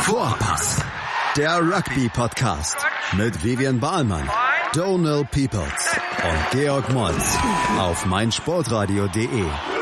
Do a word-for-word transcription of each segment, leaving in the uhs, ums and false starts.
Vorpass, der Rugby-Podcast mit Vivian Bahlmann, Donald Peoples und Georg Moltz auf meinsportradio punkt de.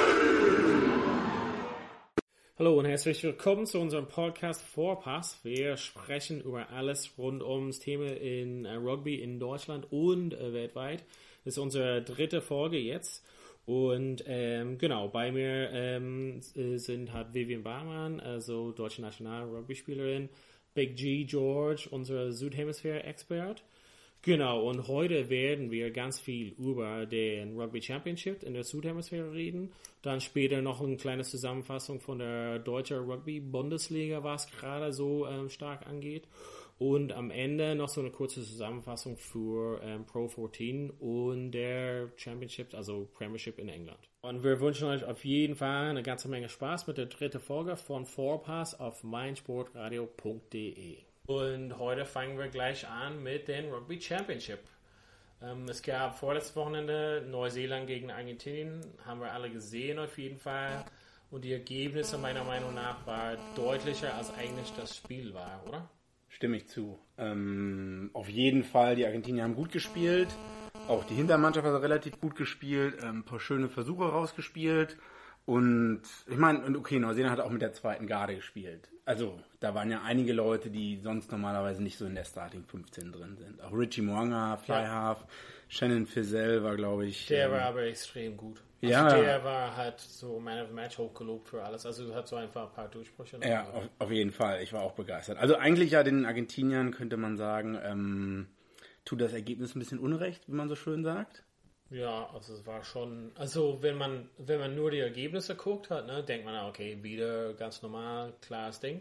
Hallo und herzlich willkommen zu unserem Podcast Vorpass. Wir sprechen über alles rund ums Thema in Rugby in Deutschland und äh, weltweit. Das ist unsere dritte Folge jetzt. Und ähm, genau, bei mir ähm, sind halt Vivian Bahlmann, also deutsche National-Rugby-Spielerin, Big G George, unser Südhemisphäre-Expert. Genau, und heute werden wir ganz viel über den Rugby Championship in der Südhemisphäre reden. Dann später noch eine kleine Zusammenfassung von der deutschen Rugby-Bundesliga, was gerade so ähm, stark angeht. Und am Ende noch so eine kurze Zusammenfassung für ähm, Pro vierzehn und der Championship, also Premiership in England. Und wir wünschen euch auf jeden Fall eine ganze Menge Spaß mit der dritten Folge von Vorpass auf meinsportradio punkt de. Und heute fangen wir gleich an mit dem Rugby Championship. Ähm, es gab vorletztes Wochenende Neuseeland gegen Argentinien, haben wir alle gesehen auf jeden Fall. Und die Ergebnisse meiner Meinung nach waren deutlicher, als eigentlich das Spiel war, oder? Stimme ich zu. Ähm, auf jeden Fall, die Argentinier haben gut gespielt. Auch die Hintermannschaft hat relativ gut gespielt. Ähm, ein paar schöne Versuche rausgespielt. Und ich meine, okay, Neuseeland hat auch mit der zweiten Garde gespielt. Also da waren ja einige Leute, die sonst normalerweise nicht so in der Starting fünfzehn drin sind. Auch Richie Mo'unga, Fly ja. Half, Shannon Fizell war, glaube ich... Der ähm, war aber extrem gut. Also ja. Der war halt so Man of the Match hochgelobt für alles. Also hat so einfach ein paar Durchbrüche. Ja, auf, auf jeden Fall. Ich war auch begeistert. Also eigentlich ja den Argentiniern könnte man sagen, ähm, tut das Ergebnis ein bisschen Unrecht, wie man so schön sagt. Ja, also es war schon, also wenn man wenn man nur die Ergebnisse guckt hat, ne, denkt man, okay, wieder ganz normal, klares Ding.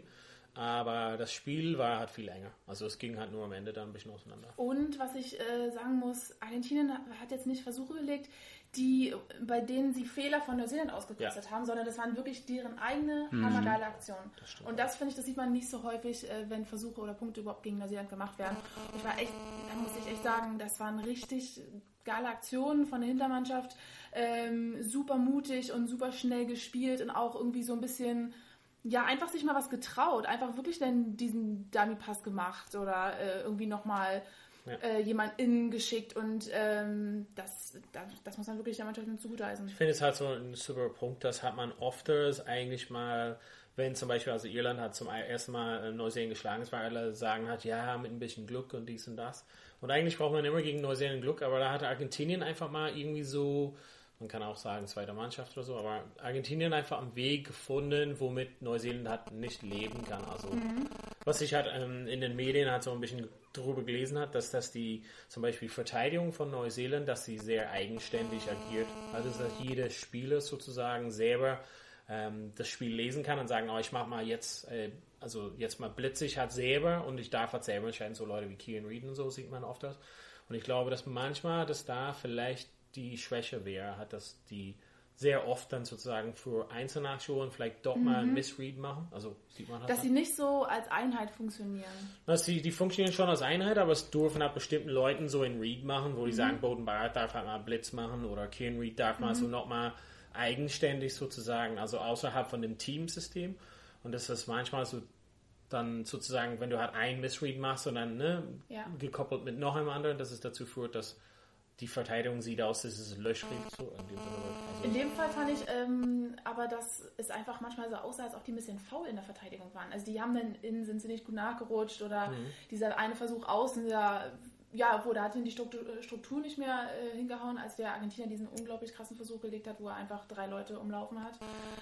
Aber das Spiel war halt viel länger. Also es ging halt nur am Ende dann ein bisschen auseinander. Und was ich äh, sagen muss, Argentinien hat jetzt nicht Versuche gelegt, die, bei denen sie Fehler von Neuseeland ausgekostet ja. haben, sondern das waren wirklich deren eigene mhm. hammergeile Aktionen. Das und das finde ich, das sieht man nicht so häufig, äh, wenn Versuche oder Punkte überhaupt gegen Neuseeland gemacht werden. Ich war echt, da muss ich echt sagen, das waren richtig geile Aktionen von der Hintermannschaft, ähm, super mutig und super schnell gespielt und auch irgendwie so ein bisschen, ja, einfach sich mal was getraut, einfach wirklich dann diesen Dummy-Pass gemacht oder äh, irgendwie nochmal ja. äh, jemand innen geschickt und ähm, das, das, das muss man wirklich der Mannschaft zugutehalten. Ich finde es halt so ein super Punkt, das hat man öfters eigentlich mal, wenn zum Beispiel, also Irland hat zum ersten Mal Neuseeland geschlagen, es war alle sagen hat, ja, mit ein bisschen Glück und dies und das. Und eigentlich braucht man immer gegen Neuseeland Glück, aber da hatte Argentinien einfach mal irgendwie so, man kann auch sagen zweite Mannschaft oder so, aber Argentinien einfach einen Weg gefunden, womit Neuseeland halt nicht leben kann. Also mhm. was ich halt ähm, in den Medien halt so ein bisschen darüber gelesen hat, dass das die zum Beispiel Verteidigung von Neuseeland, dass sie sehr eigenständig agiert. Also dass jeder Spieler sozusagen selber ähm, das Spiel lesen kann und sagen, oh, ich mach mal jetzt, äh, also jetzt mal blitze ich halt selber und ich darf halt selber entscheiden, so Leute wie Kieran Reid und so sieht man oft das. Und ich glaube, dass manchmal, dass da vielleicht die Schwäche wäre, hat das die sehr oft dann sozusagen für Einzelaktionen vielleicht doch mhm. mal ein Missread machen. Also sieht man halt Dass dann. sie nicht so als Einheit funktionieren. Dass die, die funktionieren schon als Einheit, aber es dürfen halt bestimmten Leuten so in Read machen, wo die mhm. sagen, Beauden Barrett darf halt mal Blitz machen oder Kieran Reid darf mhm. mal so nochmal eigenständig sozusagen, also außerhalb von dem Teamsystem. Und das ist manchmal so dann sozusagen, wenn du halt ein Missread machst und dann ne, ja. gekoppelt mit noch einem anderen, dass es dazu führt, dass die Verteidigung sieht aus, dass es löchrig so. In dem, also in dem Fall fand ich ähm, aber, dass es einfach manchmal so aussah, als ob die ein bisschen faul in der Verteidigung waren. Also die haben dann innen, sind sie nicht gut nachgerutscht oder mhm. dieser eine Versuch außen, der, ja, wo da hat ihn die Struktur, Struktur nicht mehr äh, hingehauen, als der Argentinier diesen unglaublich krassen Versuch gelegt hat, wo er einfach drei Leute umlaufen hat.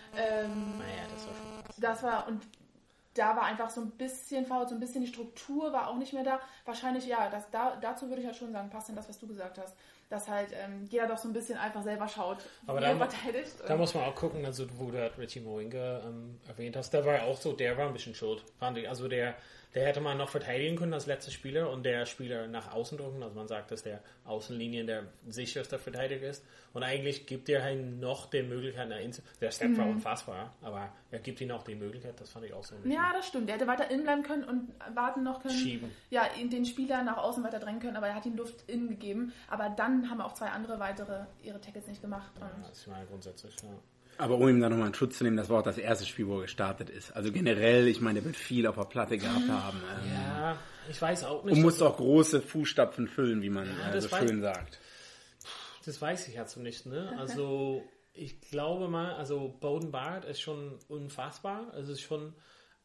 Ähm, naja, das war schon krass. Das war, und da war einfach so ein bisschen faul, so ein bisschen die Struktur war auch nicht mehr da. Wahrscheinlich, ja, das, da, dazu würde ich halt schon sagen, passt denn das, was du gesagt hast. Dass halt ähm, jeder doch so ein bisschen einfach selber schaut, aber wie da, er verteidigt. Da muss man auch gucken, also wo du halt Richie Mo'unga ähm, erwähnt hast, da war auch so, der war ein bisschen schuld, fand ich. Also der, der hätte man noch verteidigen können als letzter Spieler und der Spieler nach außen drücken, also man sagt, dass der Außenlinien der sicherste Verteidiger ist und eigentlich gibt er halt noch die Möglichkeit, der Step mhm. war unfassbar, aber er gibt ihm auch die Möglichkeit, das fand ich auch so. Ja, das stimmt, er hätte weiter innen bleiben können und warten noch können. Schieben. Ja, den Spieler nach außen weiter drängen können, aber er hat ihm Luft innen gegeben, aber dann haben auch zwei andere weitere ihre Tackles nicht gemacht. Ja, das ist mal grundsätzlich, ja. Aber um ihm da nochmal einen Schutz zu nehmen, das war auch das erste Spiel, wo er gestartet ist. Also generell, ich meine, er wird viel auf der Platte gehabt haben. Ähm, ja, ich weiß auch nicht. Und musste auch große Fußstapfen füllen, wie man ja, äh, so weiß, schön sagt. Das weiß ich jetzt nicht, ne? Also ich glaube mal, also Beauden Barrett ist schon unfassbar. Es ist schon,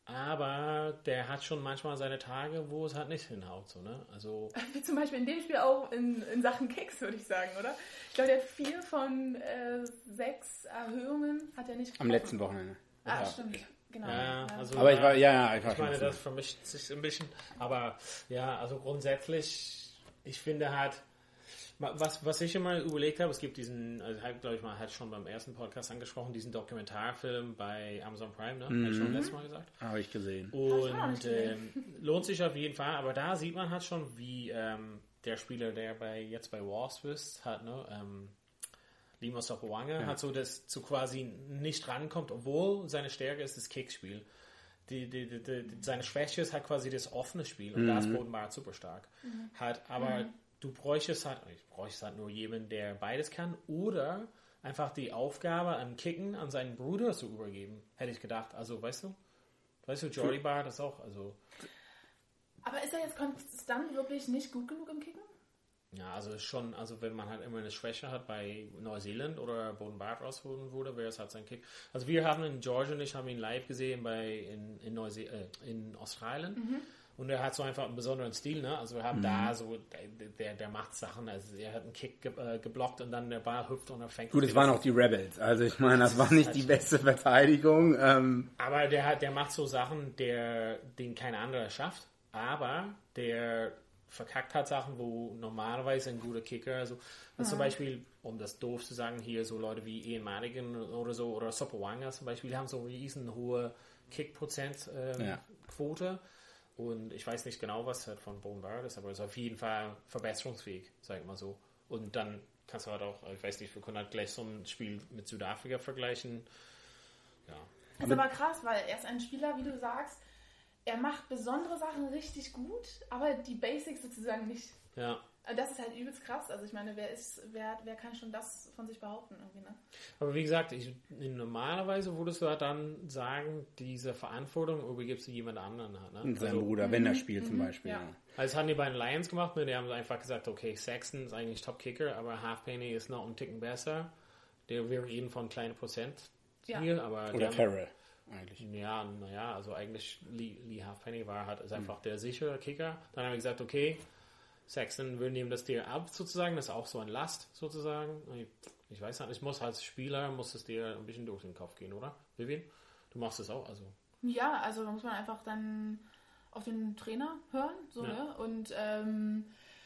aber der hat schon manchmal seine Tage, wo es halt nicht hinhaut, so, ne? Also wie zum Beispiel in dem Spiel auch in, in Sachen Kicks, würde ich sagen, oder? Ich glaube, der hat vier von äh, sechs Erhöhungen hat er nicht getroffen. Am letzten Wochenende. Ah, ja. stimmt. Genau. Ja, also aber ich war, ja, ja, ich war Ich meine, das vermischt sich ein bisschen, aber ja, also grundsätzlich, ich finde halt, was, was ich immer überlegt habe, es gibt diesen, also halt, glaube ich mal, hat schon beim ersten Podcast angesprochen, diesen Dokumentarfilm bei Amazon Prime, ne? Mhm. Habe ich schon letztes Mal gesagt. Habe ich gesehen. Und ähm, lohnt sich auf jeden Fall, aber da sieht man halt schon, wie ähm, der Spieler, der bei jetzt bei Wasps ist, hat, ne, ähm, Limo Sopoaga, ja. hat so das zu quasi nicht rankommt, obwohl seine Stärke ist das Kickspiel. Die, die, die, die, seine Schwäche ist halt quasi das offene Spiel und mhm. da ist Beauden Barrett super stark. Mhm. Hat, aber mhm. du bräuchtest halt, ich bräuchte halt nur jemanden, der beides kann oder einfach die Aufgabe an Kicken an seinen Bruder zu übergeben, hätte ich gedacht. Also, weißt du? Weißt du, Jordy Barrett ist auch, also... Aber ist er jetzt konstant wirklich nicht gut genug im Kicken? Ja, also schon, also wenn man halt immer eine Schwäche hat bei Neuseeland oder Beauden Barrett rausholen würde, wäre es halt sein Kick. Also wir haben in Georgia und ich haben ihn live gesehen bei in in, Neuse äh, in Australien mhm. und er hat so einfach einen besonderen Stil, ne? Also wir haben mhm. da so der der macht Sachen, also er hat einen Kick ge äh, geblockt und dann der Ball hüpft und er fängt. Gut, es waren auch die Rebels, also ich meine, das war nicht die beste Verteidigung. Ähm. Aber der hat der macht so Sachen, der den kein anderer schafft, aber der verkackt hat Sachen, wo normalerweise ein guter Kicker, also, also ja. zum Beispiel, um das doof zu sagen, hier so Leute wie Ian Madigan oder so, oder Sopoaga zum Beispiel, die haben so riesen hohe Kick-Prozent-Quote ähm, ja. und ich weiß nicht genau, was halt von Beauden Barrett ist, aber es ist auf jeden Fall verbesserungsfähig, sag ich mal so. Und dann kannst du halt auch, ich weiß nicht, wir können halt gleich so ein Spiel mit Südafrika vergleichen. Ja. Das ist aber krass, weil er ist ein Spieler, wie du sagst, er macht besondere Sachen richtig gut, aber die Basics sozusagen nicht. Ja. Das ist halt übelst krass. Also ich meine, wer ist, wer, wer kann schon das von sich behaupten irgendwie, ne? Aber wie gesagt, ich, normalerweise würdest du halt dann sagen, diese Verantwortung übergibst du jemand anderen. Ne? Und seinem also, Bruder, wenn er spielt zum Beispiel. Ja. Ja. Also das haben die bei den Lions gemacht, ne? Die haben einfach gesagt, okay, Sexton ist eigentlich Top-Kicker, aber Halfpenny ist noch einen Ticken besser. Der wir reden von kleinen Prozent ja. hier, aber oder Farrell. Eigentlich. Ja, naja, also eigentlich Lee, Lee Halfpenny war halt ist einfach mhm. der sichere Kicker. Dann haben wir gesagt, okay, Sexton, wir nehmen das dir ab sozusagen, das ist auch so ein Last sozusagen. Ich, ich weiß nicht, ich muss als Spieler, muss es dir ein bisschen durch den Kopf gehen, oder? Vivian? Du machst es auch, also. Ja, also da muss man einfach dann auf den Trainer hören, so, ja. ne? Und, ähm,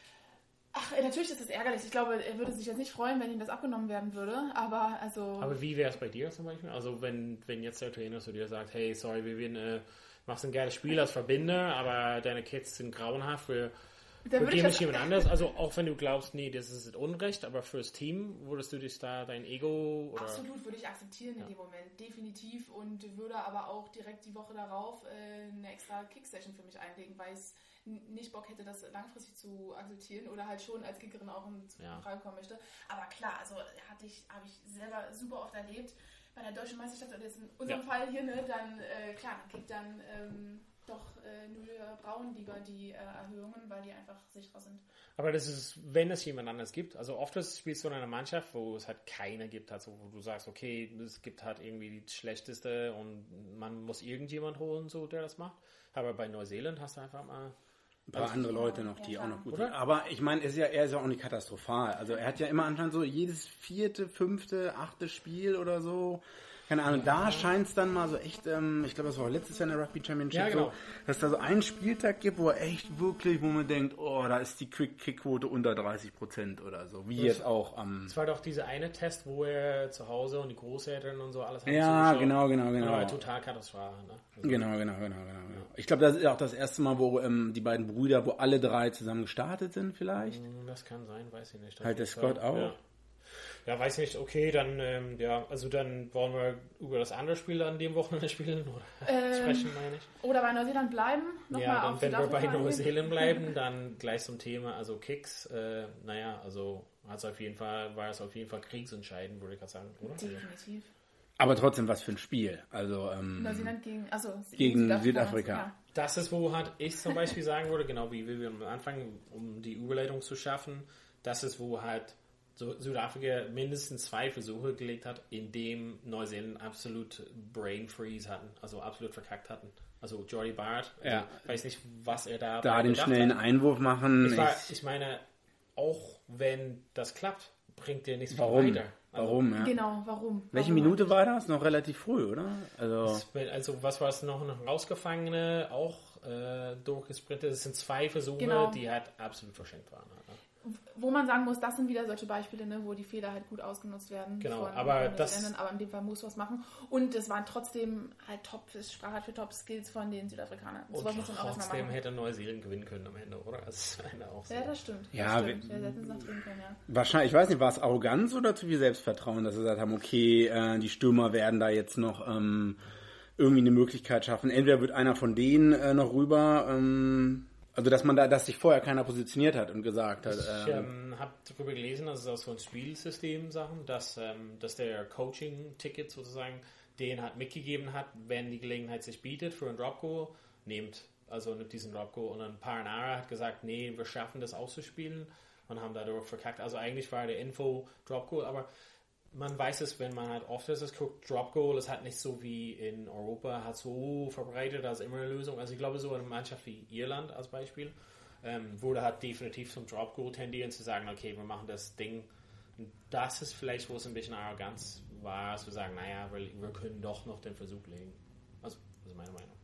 ach, natürlich ist das ärgerlich. Ich glaube, er würde sich jetzt nicht freuen, wenn ihm das abgenommen werden würde, aber also... Aber wie wäre es bei dir zum Beispiel? Also wenn, wenn jetzt der Trainer zu dir sagt, hey, sorry, Vivian, äh, machst ein geiles Spiel als Verbinder, aber deine Kids sind grauenhaft, wir, wir geben nicht jemand anders. Also auch wenn du glaubst, nee, das ist Unrecht, aber fürs Team würdest du dich da dein Ego... Oder? Absolut, würde ich akzeptieren ja. in dem Moment, definitiv, und würde aber auch direkt die Woche darauf äh, eine extra Kick-Session für mich einlegen, weil es nicht Bock hätte, das langfristig zu akzeptieren oder halt schon als Kickerin auch in ja. Frage kommen möchte. Aber klar, also hatte ich, habe ich selber super oft erlebt bei der Deutschen Meisterschaft, und jetzt in unserem ja. Fall hier, ne, dann, äh, klar, dann kriegt dann ähm, doch äh, nur Braun lieber die äh, Erhöhungen, weil die einfach sicherer sind. Aber das ist, wenn es jemand anders gibt, also oft spielst du in einer Mannschaft, wo es halt keine gibt, also wo du sagst, okay, es gibt halt irgendwie die schlechteste und man muss irgendjemand holen, so, der das macht. Aber bei Neuseeland hast du einfach mal ein paar andere Leute noch, die ja, auch noch gut sind. Aber ich meine, er ist ja, er ist ja auch nicht katastrophal. Also er hat ja immer anscheinend so jedes vierte, fünfte, achte Spiel oder so. Keine Ahnung, da scheint es dann mal so echt, ähm, ich glaube, das war auch letztes Jahr in der Rugby Championship ja, genau. so, dass da so einen Spieltag gibt, wo er echt wirklich, wo man denkt, oh, da ist die Quick-Kick-Quote unter dreißig Prozent oder so, wie das jetzt auch am... Es war doch dieser eine Test, wo er zu Hause und die Großeltern und so alles haben ja, zugeschaut. genau, genau, genau. Aber total katastrophal, ne? Also genau, genau, genau, genau, genau. Ich glaube, das ist auch das erste Mal, wo ähm, die beiden Brüder, wo alle drei zusammen gestartet sind vielleicht. Das kann sein, weiß ich nicht. Halt der Scott auch. Ja. Ja, weiß nicht, okay, dann, ähm, ja, also dann wollen wir über das andere Spiel an dem Wochenende spielen oder ähm, sprechen, meine ich. Oder bei Neuseeland bleiben. Noch ja, mal dann, auf wenn wir bei Neuseeland bleiben, dann gleich zum Thema, also Kicks, äh, naja, also hat's auf jeden Fall, war es auf jeden Fall kriegsentscheidend, würde ich gerade sagen, oder? Definitiv. Aber trotzdem was für ein Spiel. Also ähm, Neuseeland gegen, also gegen Südafrika. Südafrika. Ja. Das ist, wo halt ich zum Beispiel sagen würde, genau wie wir am Anfang, um die Überleitung zu schaffen, das ist, wo halt Südafrika mindestens zwei Versuche gelegt hat, in dem Neuseeland absolut Brain Freeze hatten, also absolut verkackt hatten. Also Jordy Barrett, also ja. ich weiß nicht, was er da Da den schnellen hat. Einwurf machen. Ich, war, ich meine, auch wenn das klappt, bringt dir nichts warum? weiter. Also, warum? Ja. Genau, warum? Welche warum Minute war das? Noch relativ früh, oder? Also, also was war es noch? Ein Rausgefangene, auch äh, durchgesprintet. Es sind zwei Versuche, genau. die halt absolut verschenkt waren. Ne? Wo man sagen muss, das sind wieder solche Beispiele, ne, wo die Fehler halt gut ausgenutzt werden. Genau, von, aber von das... Rennen, aber in dem Fall muss was machen. Und es waren trotzdem halt Top, es sprach halt für Top-Skills von den Südafrikanern. Und muss man auch trotzdem hätte Neuseeland gewinnen können am Ende, oder? Das ist auch so. Ja, das stimmt. Ja, das stimmt. wir, wir hätten es noch drehen können, ja. Wahrscheinlich, ich weiß nicht, war es Arroganz oder zu viel Selbstvertrauen, dass sie gesagt haben, okay, äh, die Stürmer werden da jetzt noch ähm, irgendwie eine Möglichkeit schaffen. Entweder wird einer von denen äh, noch rüber... Ähm, Also, dass man da, dass sich vorher keiner positioniert hat und gesagt hat. Ich ähm, ähm, habe darüber gelesen, dass es aus so ein Spielsystem Sachen, dass, ähm, dass der Coaching-Ticket sozusagen den hat mitgegeben hat, wenn die Gelegenheit sich bietet für ein Drop-Goal, nehmt, also nimmt diesen Drop-Goal. Und dann Paranara hat gesagt, nee, wir schaffen das auszuspielen und haben dadurch verkackt. Also eigentlich war der Info Drop-Goal, aber man weiß es, wenn man halt oft es guckt, Drop-Goal ist halt nicht so wie in Europa, hat so verbreitet als immer eine Lösung. Also ich glaube, so eine Mannschaft wie Irland als Beispiel ähm, würde halt definitiv zum Drop-Goal tendieren, zu sagen, okay, wir machen das Ding. Und das ist vielleicht, wo es ein bisschen Arroganz war, zu sagen, naja, wir, wir können doch noch den Versuch legen. Also, das ist meine Meinung.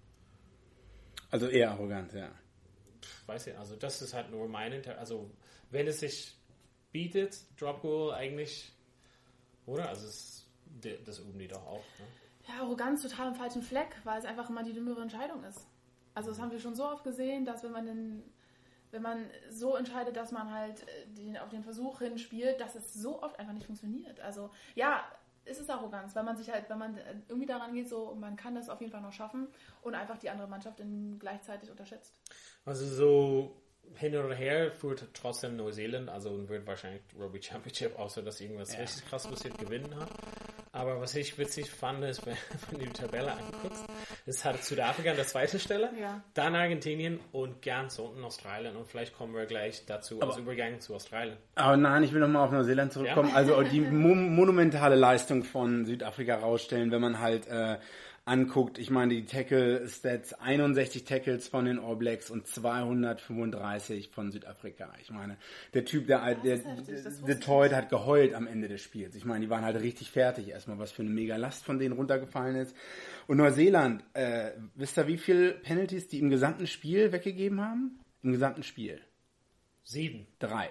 Also eher Arroganz, ja. Pff, weiß ich, also das ist halt nur meine Inter- also wenn es sich bietet, Drop-Goal eigentlich... Oder? Also es, das üben die doch auch. Ne? Ja, Arroganz total im falschen Fleck, weil es einfach immer die dümmere Entscheidung ist. Also das haben wir schon so oft gesehen, dass wenn man den, wenn man so entscheidet, dass man halt den, auf den Versuch hinspielt, dass es so oft einfach nicht funktioniert. Also ja, es ist Arroganz, weil man sich halt, wenn man irgendwie daran geht, so man kann das auf jeden Fall noch schaffen und einfach die andere Mannschaft dann gleichzeitig unterschätzt. Also so hin oder her führt trotzdem Neuseeland, also wird wahrscheinlich Rugby Championship, außer dass irgendwas ja. richtig krass passiert, gewinnen hat. Aber was ich witzig fand, ist, wenn, wenn du die Tabelle anguckst, es hat Südafrika an der zweiten Stelle, ja. dann Argentinien und ganz unten Australien. Und vielleicht kommen wir gleich dazu, als Übergang zu Australien. Aber nein, ich will nochmal auf Neuseeland zurückkommen. Ja? Also die mo- monumentale Leistung von Südafrika rausstellen, wenn man halt äh, anguckt, ich meine die Tackle-Stats, einundsechzig Tackles von den All Blacks und zweihundertfünfunddreißig von Südafrika. Ich meine, der Typ, der, der, der Toyd hat geheult am Ende des Spiels. Ich meine, die waren halt richtig fertig erstmal, was für eine mega Last von denen runtergefallen ist. Und Neuseeland, äh, wisst ihr, wie viele Penalties die im gesamten Spiel weggegeben haben? Im gesamten Spiel? Sieben. Drei.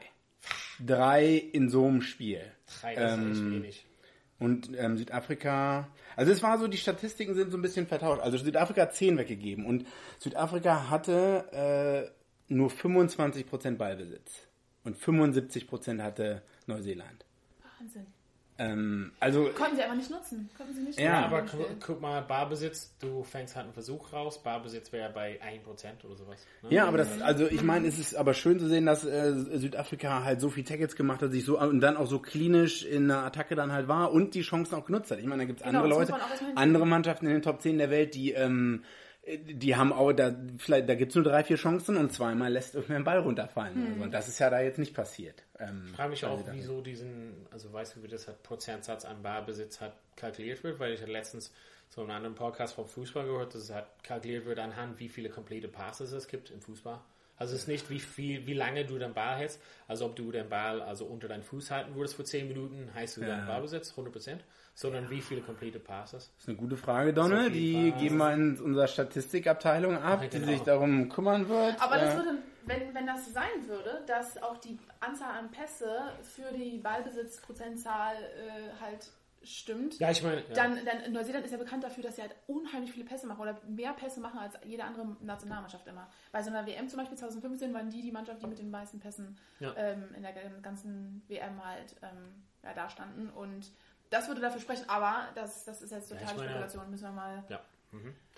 Drei in so einem Spiel. Drei, das ähm, ist nicht wenig. Und ähm, Südafrika, also es war so, die Statistiken sind so ein bisschen vertauscht. Also Südafrika hat zehn weggegeben und Südafrika hatte äh, nur fünfundzwanzig Prozent Ballbesitz und fünfundsiebzig Prozent hatte Neuseeland. Wahnsinn. Ähm, also konnten sie aber nicht nutzen. Konnten sie nicht ja, nutzen. aber gu- guck mal, Barbesitz, du fängst halt einen Versuch raus, Barbesitz wäre bei ein Prozent oder sowas. Ne? Ja, aber das, also ich meine, es ist aber schön zu sehen, dass äh, Südafrika halt so viel Tackles gemacht hat, sich so und dann auch so klinisch in der Attacke dann halt war und die Chancen auch genutzt hat. Ich meine, da gibt es Genau, andere das Leute, muss man auch erstmal andere Mannschaften in den Top zehn der Welt, die ähm, die haben auch, da vielleicht da gibt es nur drei, vier Chancen und zweimal lässt irgendwer einen Ball runterfallen. Hm. Also, und das ist ja da jetzt nicht passiert. Ähm, ich frage mich auch, wieso diesen, also weißt du, wie das halt Prozentsatz an Barbesitz hat kalkuliert wird, weil ich hatte letztens so einen anderen Podcast vom Fußball gehört, dass es halt kalkuliert wird anhand, wie viele complete Passes es gibt im Fußball. Also es ist nicht, wie viel, wie lange du den Ball hältst, also ob du den Ball also unter deinen Fuß halten würdest für zehn Minuten, heißt du ja. dann Ballbesitz, hundert Prozent, sondern ja. wie viele complete Passes. Das ist eine gute Frage, Donne, so die Passes. Geben wir in unserer Statistikabteilung ab, die sich darum kümmern wird. Aber das würde, wenn, wenn das sein würde, dass auch die Anzahl an Pässe für die Ballbesitzprozentzahl äh, halt stimmt, ja, ich meine, ja. dann, dann Neuseeland ist ja bekannt dafür, dass sie halt unheimlich viele Pässe machen oder mehr Pässe machen als jede andere Nationalmannschaft immer. Bei so einer W M zum Beispiel zwanzig fünfzehn waren die die Mannschaft, die mit den meisten Pässen ja. ähm, in der ganzen W M halt ähm, ja, da standen und das würde dafür sprechen, aber das, das ist jetzt totale ja, Spekulation, müssen wir mal... Ja. Mhm.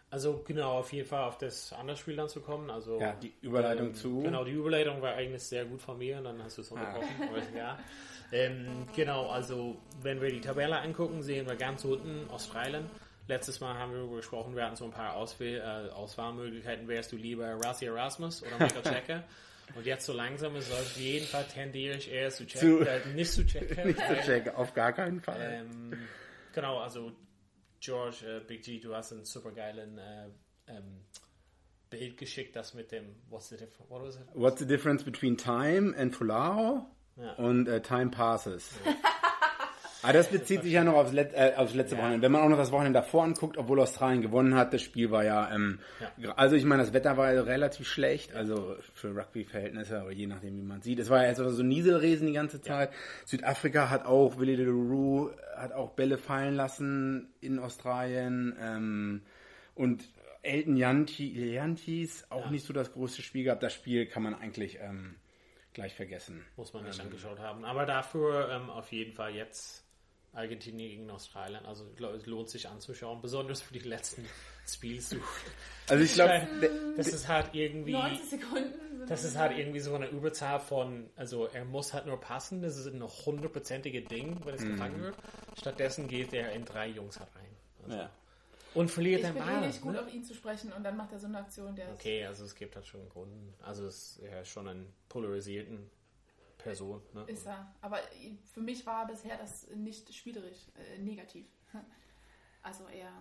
Also genau, auf jeden Fall auf das andere Spiel dann zu kommen. Also, ja, die Überleitung ähm, zu... Genau, die Überleitung war eigentlich sehr gut von mir und dann hast du es unterbrochen. Ah. Ja. Ähm, genau, also wenn wir die Tabelle angucken, sehen wir ganz unten Australien. Letztes Mal haben wir darüber gesprochen, wir hatten so ein paar Auswahl, äh, Auswahlmöglichkeiten. Wärst du lieber Rassi Erasmus oder Michael Checker? Und jetzt so langsam ist auf jeden Fall tendiere ich eher zu checken, äh, nicht zu checken. Nicht zu checken, auf gar keinen Fall. Ähm, genau, also George, äh, Big G, du hast einen super geilen äh, ähm, Bild geschickt, das mit dem What's the difference? What was it? What's the difference between time and Fulao? Ja. Und äh, Time Passes. Ja. Aber das bezieht sich ja noch aufs, Let äh, aufs letzte ja. Wochenende. Wenn man auch noch das Wochenende davor anguckt, obwohl Australien gewonnen hat, das Spiel war ja, ähm, ja. also ich meine, das Wetter war ja relativ schlecht, also für Rugby-Verhältnisse, aber je nachdem, wie man sieht. Es war ja jetzt so Nieselregen die ganze Zeit. Ja. Südafrika hat auch, Willie de Roux hat auch Bälle fallen lassen in Australien, ähm, und Elton Jantjies auch ja. nicht so das große Spiel gehabt. Das Spiel kann man eigentlich ähm, gleich vergessen. Muss man nicht ähm, angeschaut haben. Aber dafür ähm, auf jeden Fall jetzt Argentinien gegen Australien. Also ich glaube, es lohnt sich anzuschauen, besonders für die letzten Spiels. Also ich glaube, das ist halt irgendwie neunzig Sekunden. Das ist halt irgendwie so eine Überzahl von, also er muss halt nur passen, das ist ein hundertprozentige Ding, wenn es mm. gefangen wird. Stattdessen geht er in drei Jungs halt rein. Also ja. Und verliert ich den Ball. Ich bin nicht gut, ne? auf ihn zu sprechen und dann macht er so eine Aktion, der Okay, also es gibt halt schon einen Grund. Also es ist ja schon einen polarisierten Person. Ne? Ist er. Aber für mich war bisher das nicht spielerisch äh, negativ. Also eher...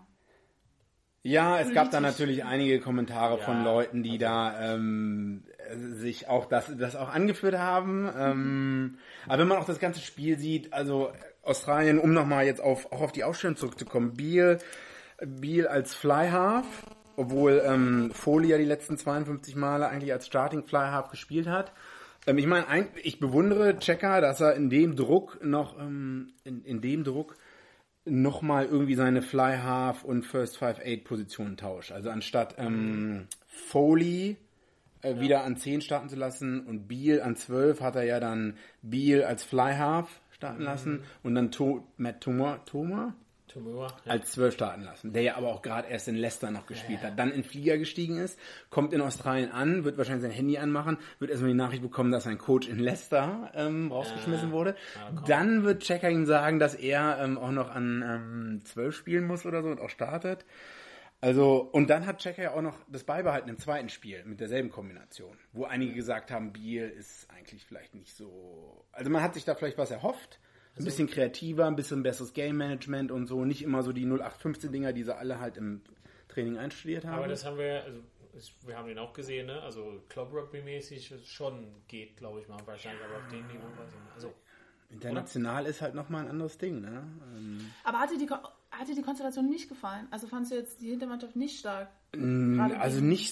Ja, es gab da natürlich einige Kommentare ja, von Leuten, die also da ähm, sich auch das, das auch angeführt haben. Ähm, aber wenn man auch das ganze Spiel sieht, also Australien, um nochmal jetzt auf, auch auf die Aufstellung zurückzukommen, Beal, Beal als Fly-Half, obwohl ähm, Foley ja die letzten zweiundfünfzig Male eigentlich als Starting Fly-Half gespielt hat. Ähm, ich meine, ich bewundere Checker, dass er in dem Druck noch, ähm, in, in dem Druck nochmal irgendwie seine Fly-Half und First Five Eight Positionen tauscht. Also anstatt ähm, Foley äh, ja. wieder an zehn starten zu lassen und Beal an zwölf, hat er ja dann Beal als Fly-Half starten mhm. lassen und dann to- Matt Tomer, Tomer? Tomer, ja. als zwölf starten lassen, der ja aber auch gerade erst in Leicester noch gespielt ja. hat, dann in Flieger gestiegen ist, kommt in Australien an, wird wahrscheinlich sein Handy anmachen, wird erstmal die Nachricht bekommen, dass sein Coach in Leicester ähm, rausgeschmissen ja. wurde. Ja, dann wird Checker ihm sagen, dass er ähm, auch noch an ähm, zwölf spielen muss oder so und auch startet. Also, und dann hat Checker ja auch noch das beibehalten im zweiten Spiel mit derselben Kombination, wo einige gesagt haben, Beal ist eigentlich vielleicht nicht so, also man hat sich da vielleicht was erhofft. Ein bisschen kreativer, ein bisschen besseres Game-Management und so. Nicht immer so die null acht fünfzehn Dinger, die sie alle halt im Training einstudiert haben. Aber das haben wir, also wir haben den auch gesehen, ne? Also Club-Rugby-mäßig schon geht, glaube ich mal, wahrscheinlich, aber auf dem Niveau weiß ich nicht. Also, international oder? Ist halt nochmal ein anderes Ding, ne? Ähm aber hat dir, die, hat dir die Konstellation nicht gefallen? Also fandst du jetzt die Hintermannschaft nicht stark? Also nicht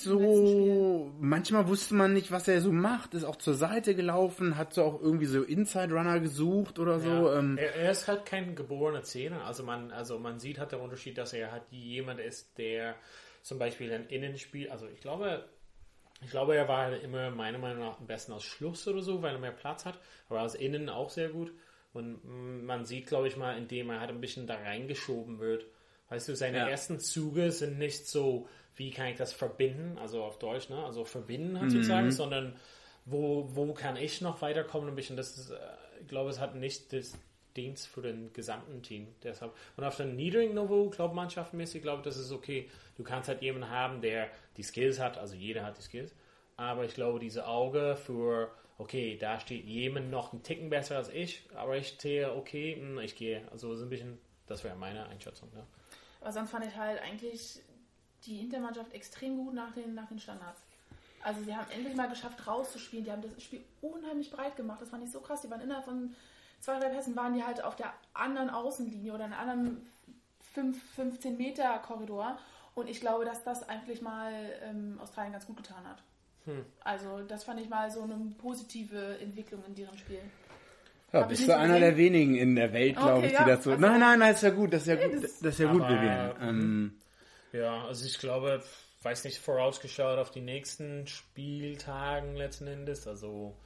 so, manchmal wusste man nicht, was er so macht, ist auch zur Seite gelaufen, hat so auch irgendwie so Inside-Runner gesucht oder so. Ja. Ähm. Er, er ist halt kein geborener Zehner, also man, also man sieht halt den Unterschied, dass er halt jemand ist, der zum Beispiel ein Innenspiel, also ich glaube, ich glaube, er war halt immer meiner Meinung nach am besten als Schluss oder so, weil er mehr Platz hat, aber als Innen auch sehr gut und man sieht, glaube ich mal, indem er halt ein bisschen da reingeschoben wird, weißt du, seine ja. ersten Züge sind nicht so, wie kann ich das verbinden, also auf Deutsch, ne? Also verbinden halt sozusagen, mhm. sondern wo, wo kann ich noch weiterkommen ein bisschen, das ist, ich glaube, es hat nicht das Dienst für den gesamten Team, deshalb. Und auf dem niedrigen Niveau, glaube ich, mannschaftsmäßig, glaube ich, das ist okay. Du kannst halt jemanden haben, der die Skills hat, also jeder hat die Skills, aber ich glaube, diese Auge für, okay, da steht jemand noch einen Ticken besser als ich, aber ich sehe, okay, ich gehe, also so ein bisschen, das wäre meine Einschätzung, ja. Aber sonst fand ich halt eigentlich die Hintermannschaft extrem gut nach den, nach den Standards. Also sie haben endlich mal geschafft rauszuspielen. Die haben das Spiel unheimlich breit gemacht. Das fand ich so krass. Die waren innerhalb von zwei, drei Pässen waren die halt auf der anderen Außenlinie oder in einem anderen fünf, fünfzehn Meter Korridor. Und ich glaube, dass das eigentlich mal ähm, Australien ganz gut getan hat. Hm. Also das fand ich mal so eine positive Entwicklung in deren Spiel. Ja, bist du einer gesehen? Der wenigen in der Welt, glaube okay, ich, die ja. das so... Also, nein, nein, nein, ist ja gut, das ist ja gut, das ist ja gut, Vivian. Ähm, ja, also ich glaube, weiß nicht, vorausgeschaut auf die nächsten Spieltagen letzten Endes, also...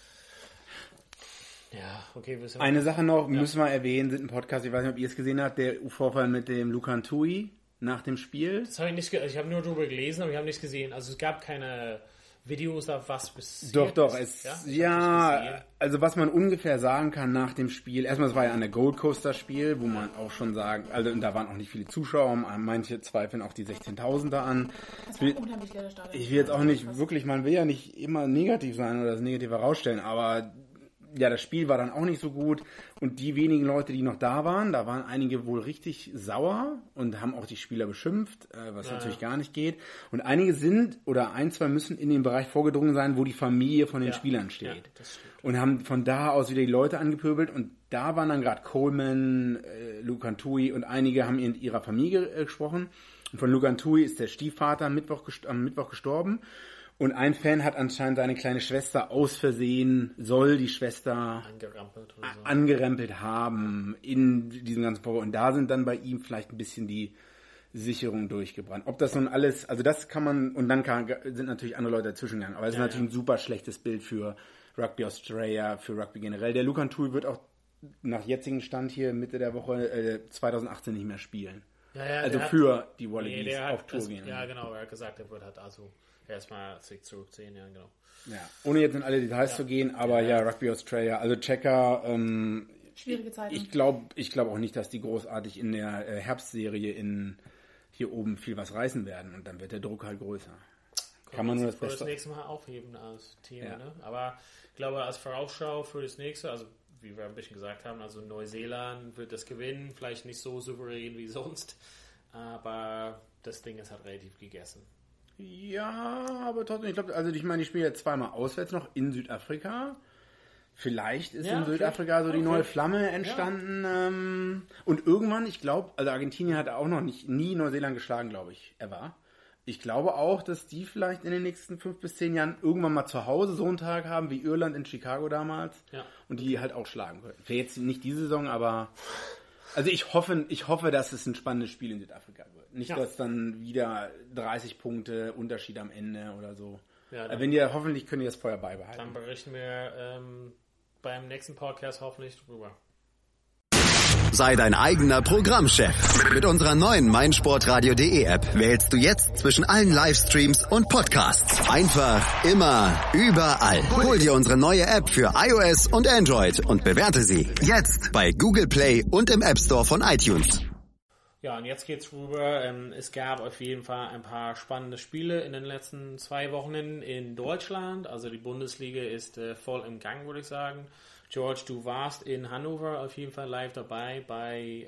Ja, okay. Eine Sache noch, ja. müssen wir erwähnen, sind ein Podcast, ich weiß nicht, ob ihr es gesehen habt, der Vorfall mit dem Lukan Tui. nach dem Spiel. Das habe ich nicht, ge- ich habe nur darüber gelesen, aber ich habe nicht gesehen. Also es gab keine Videos, da was bis Doch, doch, es, ja, ja also was man ungefähr sagen kann nach dem Spiel, erstmal, es war ja ein Gold Coaster Spiel, wo man auch schon sagen, also da waren auch nicht viele Zuschauer, manche zweifeln auch die sechzehntausender an. Das war unheimlich leer, das Stadion. Ich will jetzt auch nicht wirklich, man will ja nicht immer negativ sein oder das Negative herausstellen, aber ja, das Spiel war dann auch nicht so gut und die wenigen Leute, die noch da waren, da waren einige wohl richtig sauer und haben auch die Spieler beschimpft, äh, was ja, natürlich ja. gar nicht geht. Und einige sind oder ein, zwei müssen in den Bereich vorgedrungen sein, wo die Familie von den ja. Spielern steht. Ja, und haben von da aus wieder die Leute angepöbelt und da waren dann gerade Coleman, äh, Lukantui und einige haben in ihrer Familie äh, gesprochen. Und von Lukantui ist der Stiefvater am Mittwoch, gest- am Mittwoch gestorben. Und ein Fan hat anscheinend seine kleine Schwester aus Versehen, soll die Schwester angerempelt, oder so. angerempelt haben in diesem ganzen Vorfall. Und da sind dann bei ihm vielleicht ein bisschen die Sicherungen durchgebrannt. Ob das nun alles, also das kann man, und dann kann, sind natürlich andere Leute dazwischen gegangen. Aber es ja, ist natürlich ja. ein super schlechtes Bild für Rugby Australia, für Rugby generell. Der Lukantui wird auch nach jetzigem Stand hier Mitte der Woche äh, zwanzig achtzehn nicht mehr spielen. Ja, ja, also für hat, die Wallabies nee, auf Tour das, gehen. Ja, genau, er hat gesagt, er wird halt also erstmal sich zurückziehen, ja, genau. Ja, ohne jetzt in alle Details ja. zu gehen, aber ja, ja, Rugby Australia, also Checker, ähm, schwierige Zeiten. Ich glaube ich glaub auch nicht, dass die großartig in der äh, Herbstserie in hier oben viel was reißen werden und dann wird der Druck halt größer. Kann, Kann man nur das Beste... das nächste Mal aufheben als Thema, ja. ne? Aber ich glaube, als Vorausschau für das nächste, also wie wir ein bisschen gesagt haben, also Neuseeland wird das gewinnen, vielleicht nicht so souverän wie sonst, aber das Ding ist halt relativ gegessen. Ja, aber trotzdem, ich glaube, also ich meine, ich spiele jetzt zweimal auswärts noch in Südafrika. Vielleicht ist ja, in Südafrika okay. so die okay. neue Flamme entstanden. Ja. Ähm, und irgendwann, ich glaube, also Argentinien hat auch noch nicht nie Neuseeland geschlagen, glaube ich, ever. Ich glaube auch, dass die vielleicht in den nächsten fünf bis zehn Jahren irgendwann mal zu Hause so einen Tag haben wie Irland in Chicago damals. Ja. Und die halt auch schlagen können. Für jetzt nicht diese Saison, aber... Also ich hoffe, ich hoffe, dass es ein spannendes Spiel in Südafrika wird. Nicht, ja. dass dann wieder dreißig Punkte Unterschied am Ende oder so. Ja, dann, wenn die, hoffentlich können die das vorher beibehalten. Dann berichten wir ähm, beim nächsten Podcast hoffentlich drüber. Sei dein eigener Programmchef. Mit unserer neuen meinsportradio.de App wählst du jetzt zwischen allen Livestreams und Podcasts. Einfach, immer, überall. Hol dir unsere neue App für iOS und Android und bewerte sie jetzt bei Google Play und im App Store von iTunes. Ja, und jetzt geht's rüber. Ähm, es gab auf jeden Fall ein paar spannende Spiele in den letzten zwei Wochen in Deutschland. Also die Bundesliga ist äh, voll im Gang, würde ich sagen. George, du warst in Hannover auf jeden Fall live dabei bei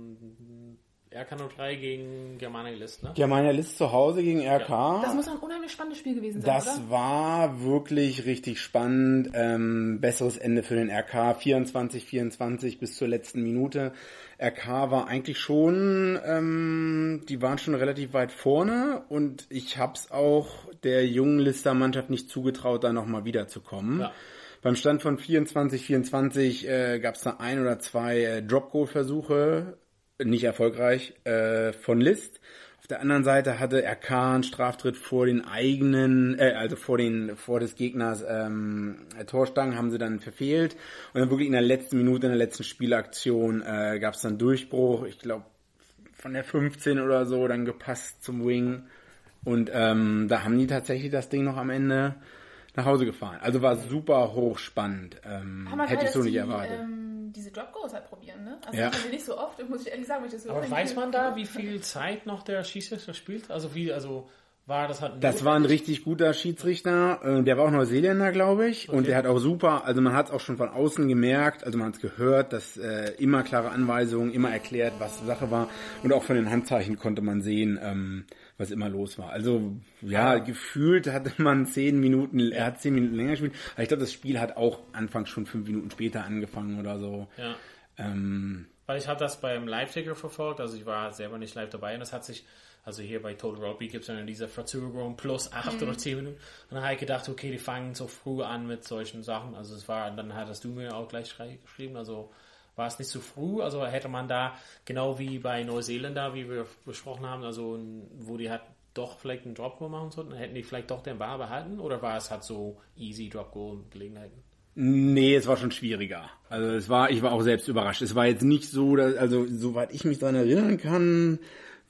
ähm, R K null drei gegen Germania List, ne? Germania List zu Hause gegen R K. Ja. Das muss ein unheimlich spannendes Spiel gewesen sein, das oder? Das war wirklich richtig spannend. Ähm, besseres Ende für den R K. vierundzwanzig vierundzwanzig bis zur letzten Minute. R K war eigentlich schon, ähm, die waren schon relativ weit vorne und ich hab's auch der jungen Lister Mannschaft nicht zugetraut, da nochmal wiederzukommen. Ja. Beim Stand von vierundzwanzig vierundzwanzig äh, gab es da ein oder zwei äh, Drop-Goal-Versuche, nicht erfolgreich, äh, von List. Auf der anderen Seite hatte R K einen Straftritt vor den eigenen, äh, also vor den vor des Gegners ähm, Torstangen, haben sie dann verfehlt. Und dann wirklich in der letzten Minute, in der letzten Spielaktion äh, gab es dann Durchbruch. Ich glaube von der fünfzehn oder so, dann gepasst zum Wing. Und ähm, da haben die tatsächlich das Ding noch am Ende nach Hause gefahren. Also war super hochspannend. Ähm, hätte ich so nicht die, erwartet. Ähm, diese Drop-Goals halt probieren, ne? Also ja. das haben wir nicht so oft, muss ich ehrlich sagen. Wenn ich das so Aber weiß man da, wie viel Zeit noch der Schiedsrichter spielt? Also wie, also war das halt... Das war ein richtig guter Schiedsrichter. Der war auch Neuseeländer, glaube ich. Okay. Und der hat auch super, also man hat es auch schon von außen gemerkt, also man hat es gehört, dass äh, immer klare Anweisungen, immer erklärt, was Sache war. Und auch von den Handzeichen konnte man sehen, ähm, was immer los war. Also, ja, ja, gefühlt hatte man zehn Minuten, er hat zehn Minuten länger gespielt. Aber ich glaube, das Spiel hat auch anfangs schon fünf Minuten später angefangen oder so. Ja. Ähm, Weil ich habe das beim Live-Ticker verfolgt, also ich war selber nicht live dabei und das hat sich, also hier bei Total Rugby gibt es dann diese Verzögerung plus acht mhm. oder zehn Minuten. Und dann habe ich gedacht, okay, die fangen so früh an mit solchen Sachen. Also es war, dann hattest du mir auch gleich geschrieben, also war es nicht so früh, also hätte man da, genau wie bei Neuseeländer, wie wir besprochen haben, also wo die halt doch vielleicht einen Drop-Goal machen sollten, hätten die vielleicht doch den Ball behalten oder war es halt so easy Drop-Goal-Gelegenheiten? Nee, es war schon schwieriger. Also es war, ich war auch selbst überrascht. Es war jetzt nicht so, dass, also soweit ich mich daran erinnern kann,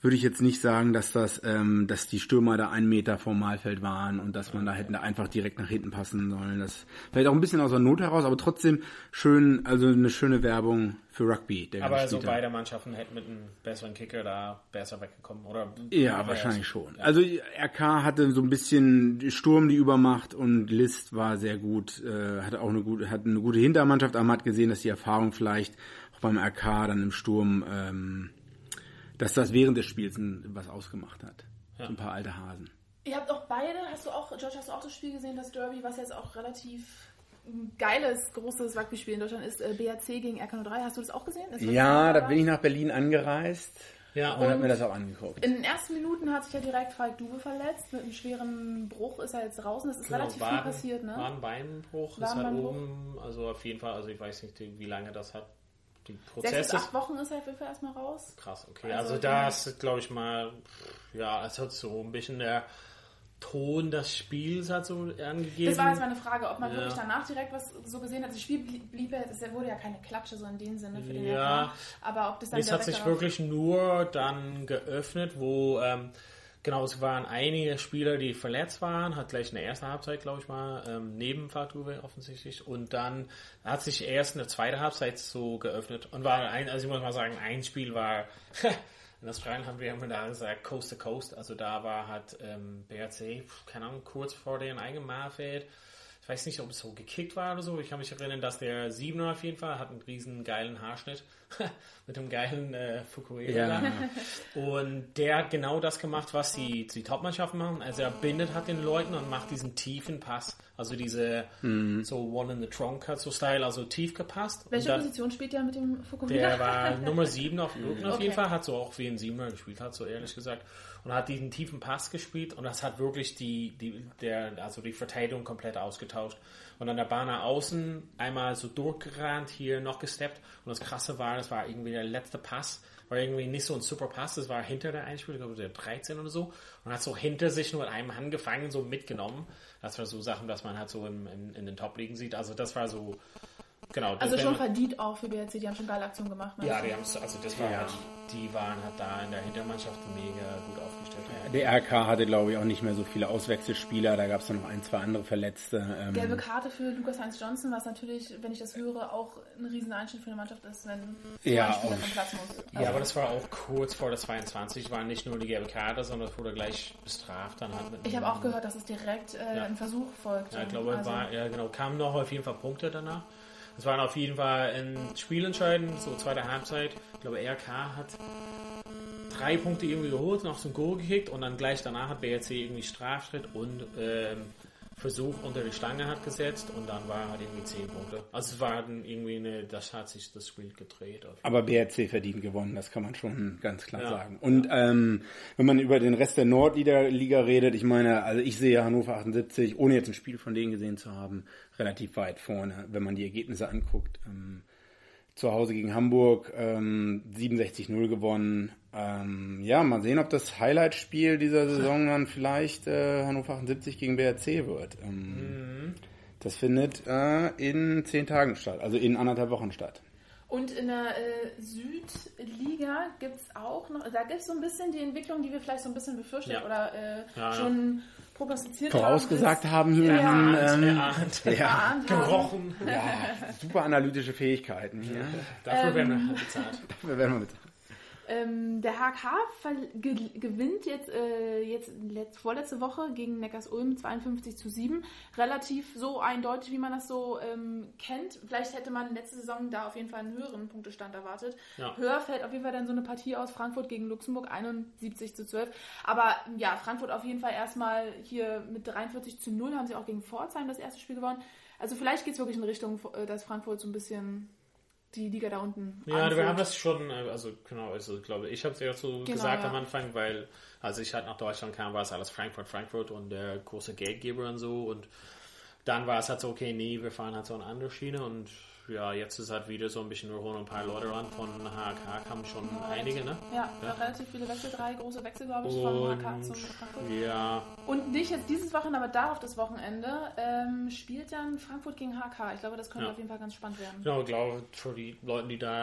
würde ich jetzt nicht sagen, dass das, ähm, dass die Stürmer da einen Meter vom Mahlfeld waren und dass man da hätten da einfach direkt nach hinten passen sollen. Das vielleicht auch ein bisschen aus der Not heraus, aber trotzdem schön, also eine schöne Werbung für Rugby. Der aber so beide Mannschaften hätten mit einem besseren Kicker da besser weggekommen, oder? Ja, wahrscheinlich schon. Ja. Also R K hatte so ein bisschen Sturm die Übermacht und List war sehr gut, äh, hatte auch eine gute, hat eine gute Hintermannschaft, aber man hat gesehen, dass die Erfahrung vielleicht auch beim R K dann im Sturm, ähm, dass das während des Spiels was ausgemacht hat. Ja. So ein paar alte Hasen. Ihr habt auch beide, hast du auch, George, hast du auch das Spiel gesehen, das Derby, was jetzt auch relativ ein geiles, großes Rugby-Spiel in Deutschland ist, äh, B R C gegen R K null drei. Hast du das auch gesehen? Das ja, da bin ich nach Berlin angereist ja, und, und habe mir das auch angeguckt. In den ersten Minuten hat sich ja direkt Falk Dube verletzt. Mit einem schweren Bruch ist er jetzt draußen. Das ist genau, relativ war, viel passiert, ne? War ein Beinbruch, ist halt oben, also auf jeden Fall, also ich weiß nicht, wie lange das hat. Die Prozesse. Sechs bis acht Wochen ist er auf jeden Fall erstmal raus. Krass, okay. Also, also da ist, glaube ich mal, ja, es hat so ein bisschen der Ton des Spiels hat so angegeben. Das war jetzt meine Frage, ob man ja. wirklich danach direkt was so gesehen hat. Das Spiel blieb ja, es wurde ja keine Klatsche so in dem Sinne für den ja, R K. Aber ob das dann es hat sich wirklich nur dann geöffnet, wo ähm, genau, es waren einige Spieler, die verletzt waren, hat gleich in der ersten Halbzeit, glaube ich mal, ähm, neben Fatou offensichtlich. Und dann hat sich erst in der zweiten Halbzeit so geöffnet. Und war ein, also ich muss mal sagen, ein Spiel war, in Australien haben wir immer da gesagt, Coast to Coast. Also da war halt ähm, B R C, keine Ahnung, kurz vor den eigenen Mahlfeld. Ich weiß nicht, ob es so gekickt war oder so. Ich kann mich erinnern, dass der Siebener auf jeden Fall hat einen riesen geilen Haarschnitt mit einem geilen äh, Fukuhila. Ja. Und der hat genau das gemacht, was die, die Top-Mannschaften machen. Also er bindet hat den Leuten und macht diesen tiefen Pass. Also diese mhm. so One in the Trunk hat so Style, also tief gepasst. Welche dann, Position spielt der mit dem Fukuhila? Der war Nummer sieben auf dem Rücken auf okay. jeden Fall. Hat so auch wie ein Siebener gespielt hat, so ehrlich gesagt. Und hat diesen tiefen Pass gespielt und das hat wirklich die, die, der, also die Verteidigung komplett ausgetauscht. Und an der Bahn nach außen einmal so durchgerannt, hier noch gesteppt. Und das Krasse war, das war irgendwie der letzte Pass. War irgendwie nicht so ein super Pass, das war hinter der Einspiel, ich glaube der dreizehn oder so. Und hat so hinter sich nur mit einem Hand gefangen, so mitgenommen. Das war so Sachen, dass man halt so in, in, in den Top-Ligen sieht. Also das war so, genau. Also das, schon verdient auch für B R C, die haben schon geile Aktionen gemacht. Ja, die haben also das war ja. halt, die waren halt da in der Hintermannschaft mega gut aufgestellt. Der R K hatte, glaube ich, auch nicht mehr so viele Auswechselspieler. Da gab es noch ein, zwei andere Verletzte. Ähm Gelbe Karte für Lucas Heinz Johnson, was natürlich, wenn ich das höre, auch ein riesen Einschnitt für eine Mannschaft ist, wenn so ja, ein Spieler vom Platz muss. Also ja, aber das war auch kurz vor der zweiundzwanzig. War nicht nur die gelbe Karte, sondern es wurde gleich bestraft. Dann halt mit ich habe auch gehört, dass es direkt äh, ja. ein Versuch folgt. Ja, ich glaube, also war, ja, genau, kamen noch auf jeden Fall Punkte danach. Es waren auf jeden Fall ein Spiel entscheidend, so zweite Halbzeit. Ich glaube, R K hat drei Punkte irgendwie geholt, noch so ein Goal gekickt und dann gleich danach hat B R C irgendwie Strafschritt und ähm, Versuch unter die Stange hat gesetzt und dann war halt irgendwie zehn Punkte. Also es war dann irgendwie eine, das hat sich das Spiel gedreht. Aber B R C verdient gewonnen, das kann man schon ganz klar ja. sagen. Und ja. ähm, wenn man über den Rest der Nordliga redet, ich meine, also ich sehe Hannover achtundsiebzig, ohne jetzt ein Spiel von denen gesehen zu haben, relativ weit vorne, wenn man die Ergebnisse anguckt. Ähm, zu Hause gegen Hamburg ähm, siebenundsechzig null gewonnen. Ähm, ja, mal sehen, ob das Highlight-Spiel dieser Saison dann vielleicht äh, Hannover achtundsiebzig gegen B R C wird. Ähm, mhm. Das findet äh, in zehn Tagen statt, also in anderthalb Wochen statt. Und in der äh, Südliga gibt es auch noch, da gibt es so ein bisschen die Entwicklung, die wir vielleicht so ein bisschen befürchtet ja. oder äh, ja, schon ja. prognostiziert vorausgesagt haben. haben hier. Ja, ähm, erahnt, ja, gerochen. Ja, super analytische Fähigkeiten hier. Ja. Dafür ähm, werden wir bezahlt. Dafür werden wir bezahlt. Ähm, der H K ver- ge- gewinnt jetzt, äh, jetzt letzt- vorletzte Woche gegen Neckars-Ulm zweiundfünfzig zu sieben. Relativ so eindeutig, wie man das so ähm, kennt. Vielleicht hätte man letzte Saison da auf jeden Fall einen höheren Punktestand erwartet. Ja. Höher fällt auf jeden Fall dann so eine Partie aus Frankfurt gegen Luxemburg, einundsiebzig zu zwölf. Aber ja, Frankfurt auf jeden Fall erstmal hier mit dreiundvierzig zu null haben sie auch gegen Pforzheim das erste Spiel gewonnen. Also vielleicht geht es wirklich in Richtung, dass Frankfurt so ein bisschen die Liga da unten Ja, anführt. Wir haben das schon, also genau, also ich glaube, ich habe es ja so genau, gesagt ja. am Anfang, weil als ich halt nach Deutschland kam, war es alles Frankfurt, Frankfurt und der große Geldgeber und so und dann war es halt so, okay, nee, wir fahren halt so eine andere Schiene und ja, jetzt ist halt wieder so ein bisschen, wir holen ein paar Leute ran, von H K kamen schon ja, einige, ne? Ja, ja, relativ viele Wechsel, drei große Wechsel, glaube ich, und, von H K zum Frankfurt. Ja. Und nicht jetzt dieses Wochenende, aber darauf das Wochenende ähm, spielt dann Frankfurt gegen H K. Ich glaube, das könnte ja. auf jeden Fall ganz spannend werden. Genau, ich glaube, für die Leute, die da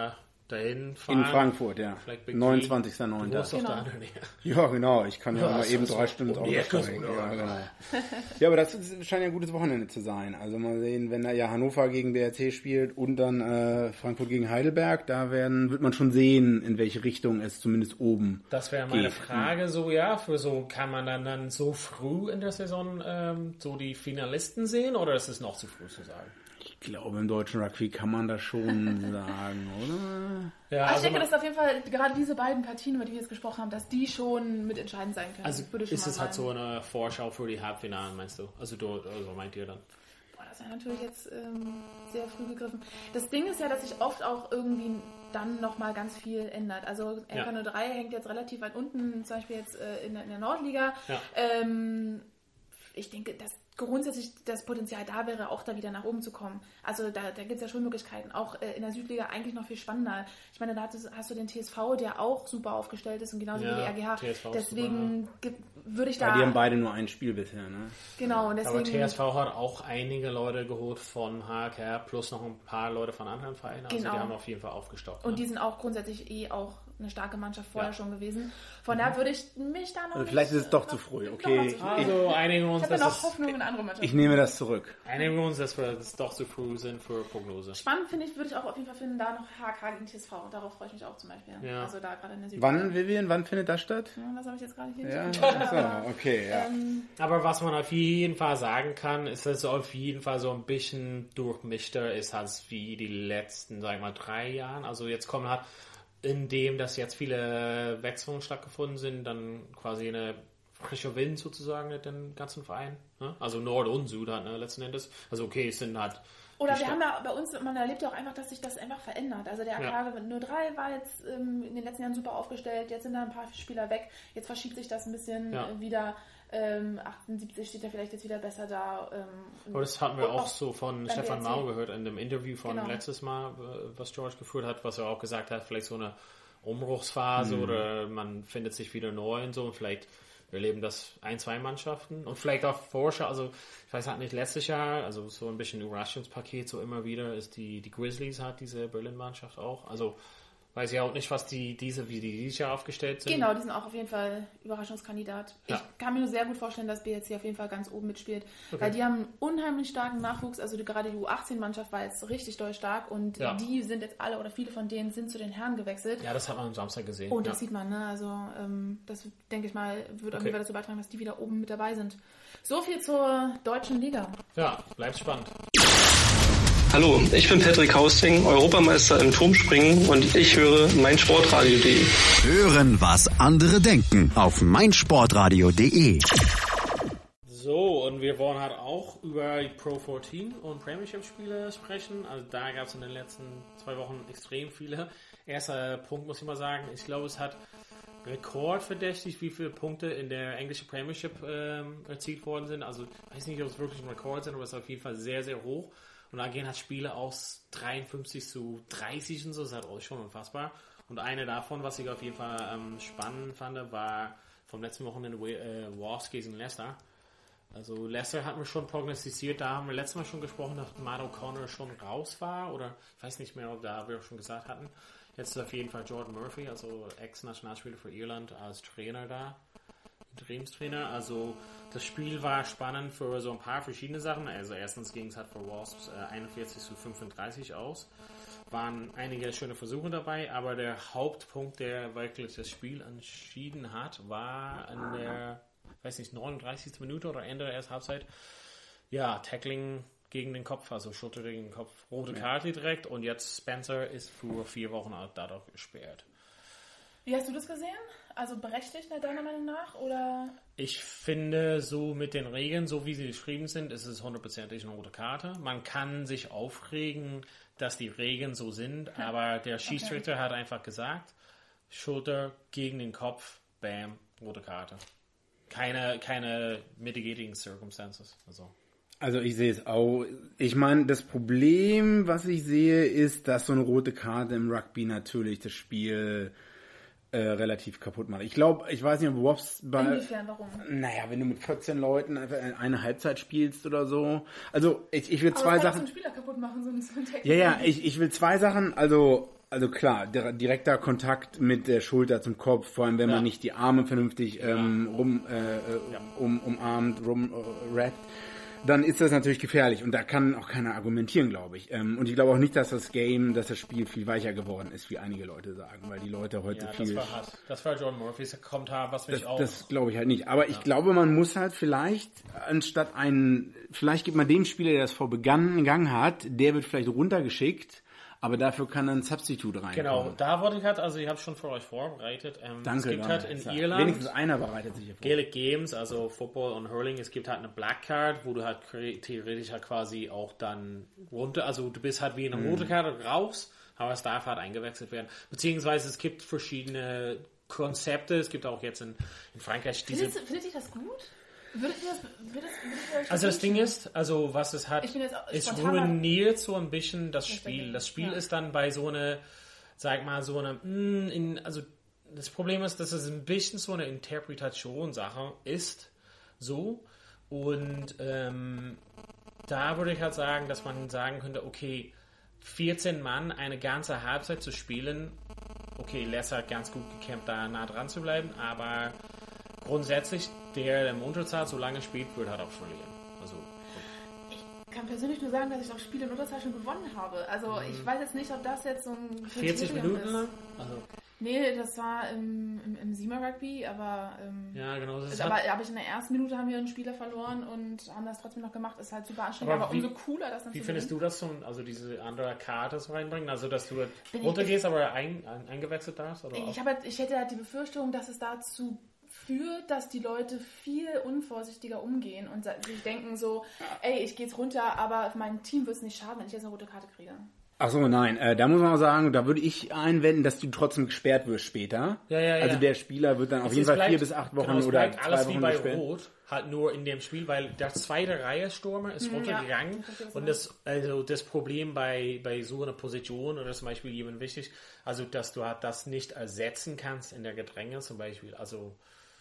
dahin fahren. In Frankfurt, ja. neunundzwanzigster neunter Du warst doch Genau. da in der Nähe. Ja, genau. Ich kann ja, Ja, auch mal das eben ist drei so Stunden um die Auto Ecke steigen. so, Ja, oder? genau. Ja, aber das ist, scheint ja ein gutes Wochenende zu sein. Also mal sehen, wenn da ja Hannover gegen B R C spielt und dann äh, Frankfurt gegen Heidelberg, da werden wird man schon sehen, in welche Richtung es zumindest oben Das wäre meine geht. Frage so, ja, für so, kann man dann, dann so früh in der Saison ähm, so die Finalisten sehen oder ist es noch zu früh zu sagen? Ich glaube, im deutschen Rugby kann man das schon sagen, oder? Ja, Also ich also, denke, man, dass auf jeden Fall gerade diese beiden Partien, über die wir jetzt gesprochen haben, dass die schon mitentscheidend sein können. also Würde ich schon ist mal es halt sagen. so eine Vorschau für die Halbfinalen, meinst du? Also, du, also meint ihr dann? Boah, das wäre natürlich jetzt ähm, sehr früh gegriffen. Das Ding ist ja, dass sich oft auch irgendwie dann nochmal ganz viel ändert. Also L K null drei hängt jetzt relativ weit unten, zum Beispiel jetzt äh, in, der- in der Nordliga. Ja. Ähm, ich denke, dass grundsätzlich das Potenzial da wäre, auch da wieder nach oben zu kommen. Also da, da gibt es ja schon Möglichkeiten. Auch äh, in der Südliga eigentlich noch viel spannender. Ich meine, da hattest, hast du den T S V, der auch super aufgestellt ist und genauso Ja, wie die R G H. T S V ist Deswegen ge- würde ich da... Ja, die haben beide nur ein Spiel bisher, ne? Genau, und deswegen... Aber T S V hat auch einige Leute geholt von H K R plus noch ein paar Leute von anderen Vereinen. Also Genau. die haben auf jeden Fall aufgestockt. Und ne? die sind auch grundsätzlich eh auch eine starke Mannschaft vorher Ja. schon gewesen. Von daher würde ich mich da noch Also nicht, vielleicht ist es doch noch- zu früh, noch okay. mal zu früh. Also einigen wir uns, Ich habe ja dass noch es, Hoffnung in andere Mannschaften. Ich nehme das zurück. einigen wir uns, dass wir es doch zu früh sind für Prognose. Spannend finde ich, würde ich auch auf jeden Fall finden, da noch H K gegen T S V. Darauf freue ich mich auch zum Beispiel. Ja. Also da gerade in der Südliga. Wann, Vivian, wann findet das statt? Ja, das habe ich jetzt gerade hier Ja, nicht. so, okay, ja. Ähm, Aber was man auf jeden Fall sagen kann, ist, dass es auf jeden Fall so ein bisschen durchmischter ist als wie die letzten, sag ich mal, drei Jahren. Also jetzt kommen halt, indem dass jetzt viele Wechselungen stattgefunden sind, dann quasi eine frische Wind sozusagen mit den ganzen Vereinen. Ne? Also Nord und Süd halt, ne, letzten Endes. Also okay, es sind halt... Oder die wir Sta- haben ja bei uns, man erlebt ja auch einfach, dass sich das einfach verändert. Also der A K null drei war jetzt ähm, in den letzten Jahren super aufgestellt, jetzt sind da ein paar Spieler weg, jetzt verschiebt sich das ein bisschen Ja. äh, wieder. Ähm, achtundsiebzig steht ja vielleicht jetzt wieder besser da. Ähm, Aber das hatten wir und auch so von beim Stefan B R C. Mau gehört in dem Interview von Genau. letztes Mal, äh, was George geführt hat, was er auch gesagt hat, vielleicht so eine Umbruchsphase oder man findet sich wieder neu und so und vielleicht erleben das ein, zwei Mannschaften und vielleicht auch Forscher, also ich weiß halt nicht, letztes Jahr, also so ein bisschen Überraschungspaket, so immer wieder ist die, die Grizzlies hat diese Berlin-Mannschaft auch, also weiß ich auch nicht, was die, diese, wie die dieses Jahr aufgestellt sind. Genau, die sind auch auf jeden Fall Überraschungskandidat. Ja. Ich kann mir nur sehr gut vorstellen, dass B R C auf jeden Fall ganz oben mitspielt, weil die haben einen unheimlich starken Nachwuchs, also die, gerade die U achtzehn-Mannschaft war jetzt richtig doll stark und Ja. die sind jetzt alle oder viele von denen sind zu den Herren gewechselt. Ja, das hat man am Samstag gesehen. Und ja. das sieht man, ne? Also ähm, das denke ich mal, wird auf Okay. jeden Fall dazu beitragen, dass die wieder oben mit dabei sind. So viel zur deutschen Liga. ja, bleibt spannend. Hallo, ich bin Patrick Hausting, Europameister im Turmspringen und ich höre meinsportradio punkt de. Hören, was andere denken auf meinsportradio punkt de. So, und wir wollen halt auch über die Pro vierzehn und Premiership-Spiele sprechen. Also da gab es in den letzten zwei Wochen extrem viele. Erster Punkt muss ich mal sagen, ich glaube, es hat rekordverdächtig, wie viele Punkte in der englischen Premiership ähm, erzielt worden sind. Also ich weiß nicht, ob es wirklich ein Rekord sind, aber es ist auf jeden Fall sehr, sehr hoch. Und da gehen halt Spiele aus dreiundfünfzig zu dreißig und so, das ist halt auch schon unfassbar. Und eine davon, was ich auf jeden Fall ähm, spannend fand, war vom letzten Wochenende äh, Wasps gegen Leicester. Also Leicester hat mir schon prognostiziert, da haben wir letztes Mal schon gesprochen, dass Matt O'Connor schon raus war, oder ich weiß nicht mehr, ob da wir schon gesagt hatten. Jetzt ist auf jeden Fall Jordan Murphy, also Ex-Nationalspieler für Irland, als Trainer da, Interimstrainer. Also das Spiel war spannend für so ein paar verschiedene Sachen. Also erstens ging es halt für Wasps äh, einundvierzig zu fünfunddreißig aus. Waren einige schöne Versuche dabei, aber der Hauptpunkt, der wirklich das Spiel entschieden hat, war in der, weiß nicht, neununddreißigsten Minute oder Ende der ersten Halbzeit. Ja, Tackling gegen den Kopf, also Schulter gegen den Kopf, rote Karte direkt und jetzt Spencer ist für vier Wochen dadurch gesperrt. Wie hast du das gesehen? Also berechtigt deiner Meinung nach? Oder? Ich finde, so mit den Regeln, so wie sie geschrieben sind, ist es hundertprozentig eine rote Karte. Man kann sich aufregen, dass die Regeln so sind, aber der Schiedsrichter okay. hat einfach gesagt, Schulter gegen den Kopf, bam, rote Karte. Keine, keine mitigating circumstances. Also. Also ich sehe es auch. Ich meine, das Problem, was ich sehe, ist, dass so eine rote Karte im Rugby natürlich das Spiel äh, relativ kaputt macht. Ich glaube, ich weiß nicht, ob Wasps bei... Inwiefern, warum? Naja, wenn du mit vierzehn Leuten einfach eine Halbzeit spielst oder so. Also ich, ich will Aber zwei das kann Sachen... so einen Spieler kaputt machen, so ein, so ein Text. Ja, ja, ich, ich will zwei Sachen. Also also klar, der, direkter Kontakt mit der Schulter zum Kopf, vor allem wenn ja. man nicht die Arme vernünftig ähm, rum, äh, ja. um, umarmt, rumrappt, dann ist das natürlich gefährlich und da kann auch keiner argumentieren, glaube ich. Ähm, und ich glaube auch nicht, dass das Game, dass das Spiel viel weicher geworden ist, wie einige Leute sagen, weil die Leute heute ja, viel... das war hart. Das war John Murphys Kommentar, was mich das, auch... Das glaube ich halt nicht. Aber ja. ich glaube, man muss halt vielleicht, anstatt einen... Vielleicht gibt man dem Spieler, der das vor begangen hat, der wird vielleicht runtergeschickt, aber dafür kann dann ein Substitute rein. Genau, da wollte ich halt, also ich habe schon für euch vorbereitet. Ähm, Danke. Es gibt halt in Irland wenigstens einer bereitet sich hier vor. Gaelic Games, also Football und Hurling, es gibt halt eine Black Card, wo du halt theoretisch halt quasi auch dann runter, also du bist halt wie eine rote Karte raus, aber es darf halt eingewechselt werden. Beziehungsweise es gibt verschiedene Konzepte, es gibt auch jetzt in, in Frankreich diese... Findet, findet ihr das gut? Würdet ihr das, würdet, würdet ihr euch also das Ding ist, also was es hat, es ruiniert so ein bisschen das Spiel. Das Spiel ja. ist dann bei so eine, sag mal, so eine, mh, in, also das Problem ist, dass es ein bisschen so eine Interpretationssache ist, so, und ähm, da würde ich halt sagen, dass man sagen könnte, okay, vierzehn Mann eine ganze Halbzeit zu spielen, okay, Lesser hat ganz gut gekämpft, da nah dran zu bleiben, aber grundsätzlich, der, der im Unterzahl so lange spielt, wird halt auch verlieren. Also, ich kann persönlich nur sagen, dass ich auch Spiele in Unterzahl schon gewonnen habe. Also mhm. ich weiß jetzt nicht, ob das jetzt so ein vierzig Minuten lang? Also. Nee, das war im, im, im Siemer Rugby, aber, ähm, ja, genau, das ist aber, halt, aber ich in der ersten Minute haben wir einen Spieler verloren und haben das trotzdem noch gemacht. Ist halt super anstrengend, aber, aber wie, umso cooler das dann Wie zu findest sehen. du das, so, also diese andere Karte so reinbringen? Also, dass du runtergehst, aber ein, ein, eingewechselt darfst? Oder ich, halt, ich hätte halt die Befürchtung, dass es dazu führt, dass die Leute viel unvorsichtiger umgehen und sich denken so, ey, ich gehe jetzt runter, aber mein Team wird es nicht schaden, wenn ich jetzt eine rote Karte kriege. Ach so, nein, äh, da muss man auch sagen, da würde ich einwenden, dass du trotzdem gesperrt wirst später. Ja, ja, ja. Also der Spieler wird dann auf jeden Fall bleibt, vier bis acht Wochen genau, oder zwei Wochen alles wie bei gesperrt. Rot, halt nur in dem Spiel, weil der zweite Reihe Stürmer ist mhm, runtergegangen ja, und das, also das Problem bei, bei so einer Position oder zum Beispiel jemand wichtig, also dass du halt das nicht ersetzen kannst in der Gedränge zum Beispiel, also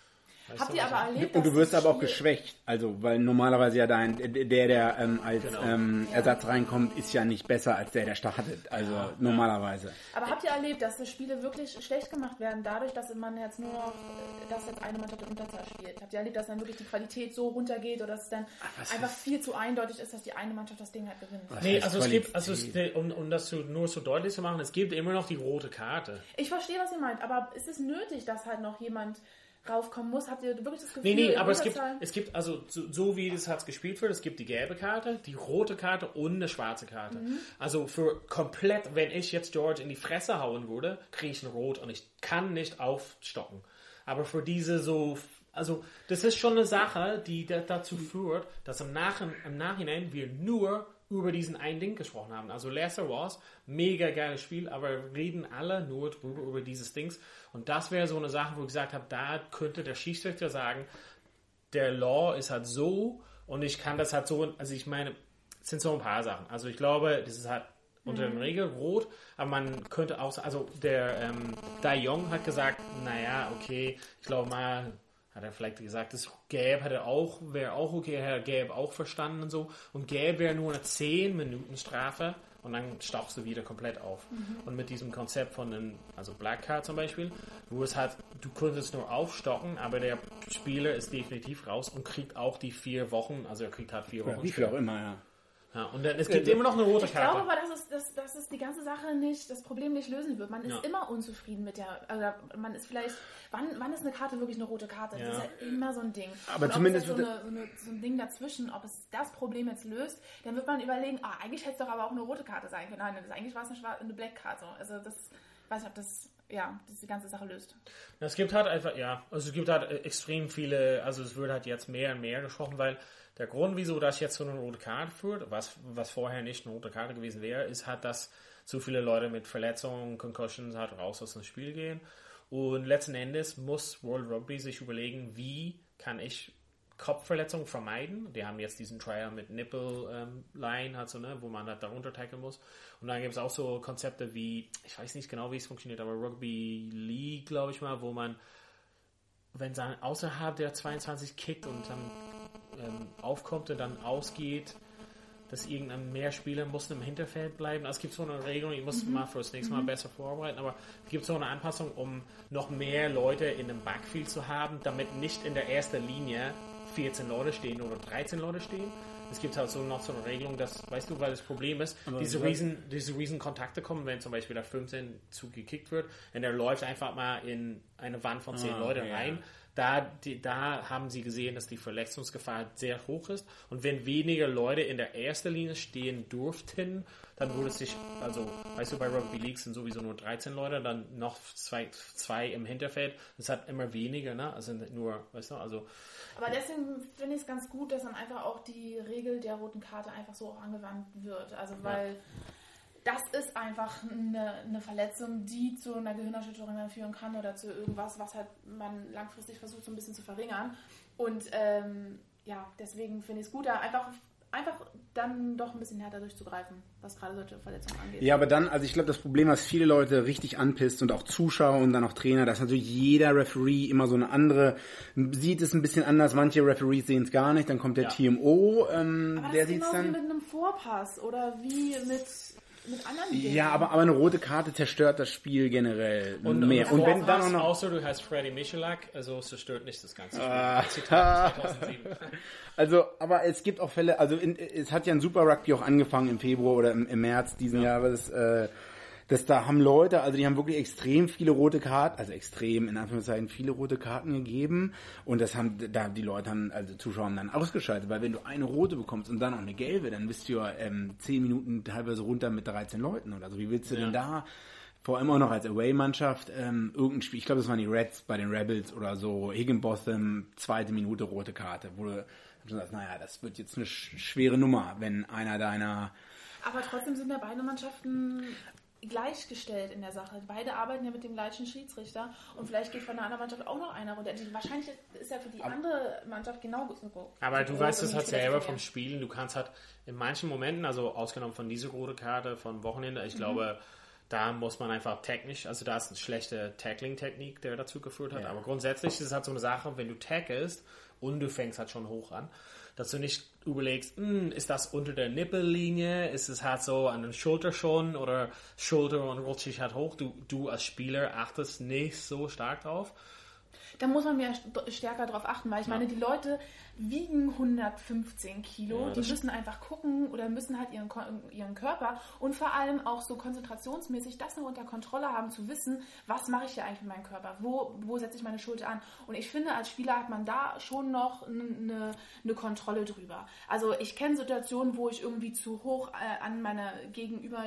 Habt ihr aber erlebt, und du wirst aber auch geschwächt, also weil normalerweise ja dein der der ähm, als genau. ähm, ja. Ersatz reinkommt, ist ja nicht besser als der der startet, also ja, normalerweise. Ja. Aber habt ihr erlebt, dass die Spiele wirklich schlecht gemacht werden, dadurch, dass man jetzt nur noch, dass jetzt eine Mannschaft in Unterzahl spielt? Habt ihr erlebt, dass dann wirklich die Qualität so runtergeht oder dass es dann Ach, einfach viel zu eindeutig ist, dass die eine Mannschaft das Ding halt gewinnt? Was nee, also es gibt, also es, um, um das zu, nur so deutlich zu machen, es gibt immer noch die rote Karte. Ich verstehe, was ihr meint, aber ist es nötig, dass halt noch jemand raufkommen muss? Habt ihr wirklich das Gefühl? Nee, nee, aber es gibt, es gibt, also so, so wie das halt gespielt wird, es gibt die gelbe Karte, die rote Karte und eine schwarze Karte. Mhm. Also für komplett, wenn ich jetzt George in die Fresse hauen würde, kriege ich ein Rot und ich kann nicht aufstocken. Aber für diese so, also das ist schon eine Sache, die da, dazu führt, dass im, Nach- im Nachhinein wir nur über diesen einen Ding gesprochen haben. Also Lesser was, mega geiles Spiel, aber reden alle nur drüber, über dieses Dings. Und das wäre so eine Sache, wo ich gesagt habe, da könnte der Schiedsrichter sagen, der Law ist halt so und ich kann das halt so, also ich meine, es sind so ein paar Sachen. Also ich glaube, das ist halt unter den Regeln rot, aber man könnte auch, also der ähm, Da Jong hat gesagt, naja, okay, ich glaube mal, hat er vielleicht gesagt, das Gelb hätte auch, wäre auch okay, hätte Gelb auch verstanden und so. Und Gelb wäre nur eine zehn Minuten Strafe und dann stauchst du wieder komplett auf. Mhm. Und mit diesem Konzept von den, also Black Card zum Beispiel, wo es halt, du könntest nur aufstocken, aber der Spieler ist definitiv raus und kriegt auch die vier Wochen, also er kriegt halt vier Wochen. Ja, wie viel auch immer, ja. Ja, und dann, es gibt äh, immer noch eine rote ich Karte. Ich glaube aber, dass es, dass, dass es die ganze Sache nicht, das Problem nicht lösen wird. Man ist ja. immer unzufrieden mit der, also man ist vielleicht, wann, wann ist eine Karte wirklich eine rote Karte? Ja. Das ist ja immer so ein Ding. Aber und zumindest ob es so, eine, so, eine, so ein Ding dazwischen, ob es das Problem jetzt löst, dann wird man überlegen, ah, eigentlich hätte es doch aber auch eine rote Karte sein können. Nein, das, eigentlich war es eine, schwarze, eine Black Karte. Also das, weiß nicht, ob das, ja, das die ganze Sache löst. Es gibt halt einfach, ja, also es gibt halt extrem viele, also es wird halt jetzt mehr und mehr gesprochen, weil der Grund, wieso das jetzt so eine rote Karte führt, was, was vorher nicht eine rote Karte gewesen wäre, ist halt, dass zu viele Leute mit Verletzungen, Concussions halt raus aus dem Spiel gehen. Und letzten Endes muss World Rugby sich überlegen, wie kann ich Kopfverletzungen vermeiden. Die haben jetzt diesen Trial mit Nipple ähm, Line, halt so, ne, wo man halt darunter tackeln muss. Und dann gibt es auch so Konzepte wie, ich weiß nicht genau, wie es funktioniert, aber Rugby League, glaube ich mal, wo man, wenn es dann außerhalb der zweiundzwanzig kickt und dann ähm, aufkommt und dann ausgeht, dass irgendein mehr Spieler mussten im Hinterfeld bleiben. Also es gibt so eine Regelung, ich muss mhm. mal fürs nächste Mal mhm. besser vorbereiten, aber es gibt so eine Anpassung, um noch mehr Leute in dem Backfield zu haben, damit nicht in der ersten Linie vierzehn Leute stehen oder dreizehn Leute stehen. Es gibt halt so noch so eine Regelung, dass, weißt du, weil das Problem ist, aber diese riesen, diese riesen Kontakte kommen, wenn zum Beispiel der fünfzehn zugekickt wird und der läuft einfach mal in eine Wand von zehn ah, Leute ja. rein. Da, die, da haben sie gesehen, dass die Verletzungsgefahr sehr hoch ist. Und wenn weniger Leute in der ersten Linie stehen durften, dann würde es sich, also, weißt du, bei Rugby League sind sowieso nur dreizehn Leute, dann noch zwei, zwei im Hinterfeld. Das hat immer weniger, ne? Also nur, weißt du, also. Aber deswegen finde ich es ganz gut, dass dann einfach auch die Regel der roten Karte einfach so auch angewandt wird. Also, weil ja. das ist einfach eine, eine Verletzung, die zu einer Gehirnerschütterung führen kann oder zu irgendwas, was halt man langfristig versucht, so ein bisschen zu verringern. Und ähm, ja, deswegen finde ich es gut, da einfach, einfach dann doch ein bisschen härter durchzugreifen, was gerade solche Verletzungen angeht. Ja, aber dann, also ich glaube, das Problem, was viele Leute richtig anpisst und auch Zuschauer und dann auch Trainer, dass natürlich jeder Referee immer so eine andere, sieht es ein bisschen anders, manche Referees sehen es gar nicht, dann kommt der ja. T M O, ähm, aber der sieht es dann. Wie mit einem Vorpass oder wie mit... mit anderen Dingen. Ja, aber, aber eine rote Karte zerstört das Spiel generell und, mehr. Und, und wenn dann auch noch... Außer du heißt Freddy Michalak, also es zerstört nicht das ganze Spiel. Ah. Zitat zweitausendsieben. Also, aber es gibt auch Fälle, also in, es hat ja ein Super Rugby auch angefangen im Februar oder im, im März diesen ja. Jahres, äh, dass da haben Leute, also die haben wirklich extrem viele rote Karten, also extrem in Anführungszeichen viele rote Karten gegeben und das haben da die Leute haben, also Zuschauer haben dann ausgeschaltet, weil wenn du eine rote bekommst und dann noch eine gelbe, dann bist du ja ähm, zehn Minuten teilweise runter mit dreizehn Leuten oder so. Wie willst du ja. denn da, vor allem auch noch als Away-Mannschaft, ähm, irgendein Spiel, ich glaube, das waren die Reds bei den Rebels oder so, Higginbotham, zweite Minute rote Karte, wo du schon sagst, naja, das wird jetzt eine sch- schwere Nummer, wenn einer deiner... Aber trotzdem sind ja beide Mannschaften gleichgestellt in der Sache. Beide arbeiten ja mit dem gleichen Schiedsrichter und vielleicht geht von der anderen Mannschaft auch noch einer runter. Wahrscheinlich ist ja für die aber, andere Mannschaft genau so. Aber du weißt es halt selber vom Spielen. Du kannst halt in manchen Momenten, also ausgenommen von dieser roten Karte von Wochenende, ich mhm. glaube, da muss man einfach technisch, also da ist eine schlechte Tackling-Technik, der dazu geführt hat. Ja. Aber grundsätzlich ist es halt so eine Sache, wenn du tackelst und du fängst halt schon hoch an, dass du nicht überlegst, ist das unter der Nippellinie, ist es halt so an der Schulter schon oder Schulter und rutscht sich halt hoch. Du, du als Spieler achtest nicht so stark drauf. Da muss man mehr stärker drauf achten, weil ich ja. meine, die Leute wiegen hundertfünfzehn Kilo, ja, die müssen einfach gucken oder müssen halt ihren, ihren Körper und vor allem auch so konzentrationsmäßig das noch unter Kontrolle haben, zu wissen, was mache ich hier eigentlich mit meinem Körper, wo, wo setze ich meine Schulter an. Und ich finde, als Spieler hat man da schon noch eine, eine Kontrolle drüber. Also ich kenne Situationen, wo ich irgendwie zu hoch äh, an meiner gegenüber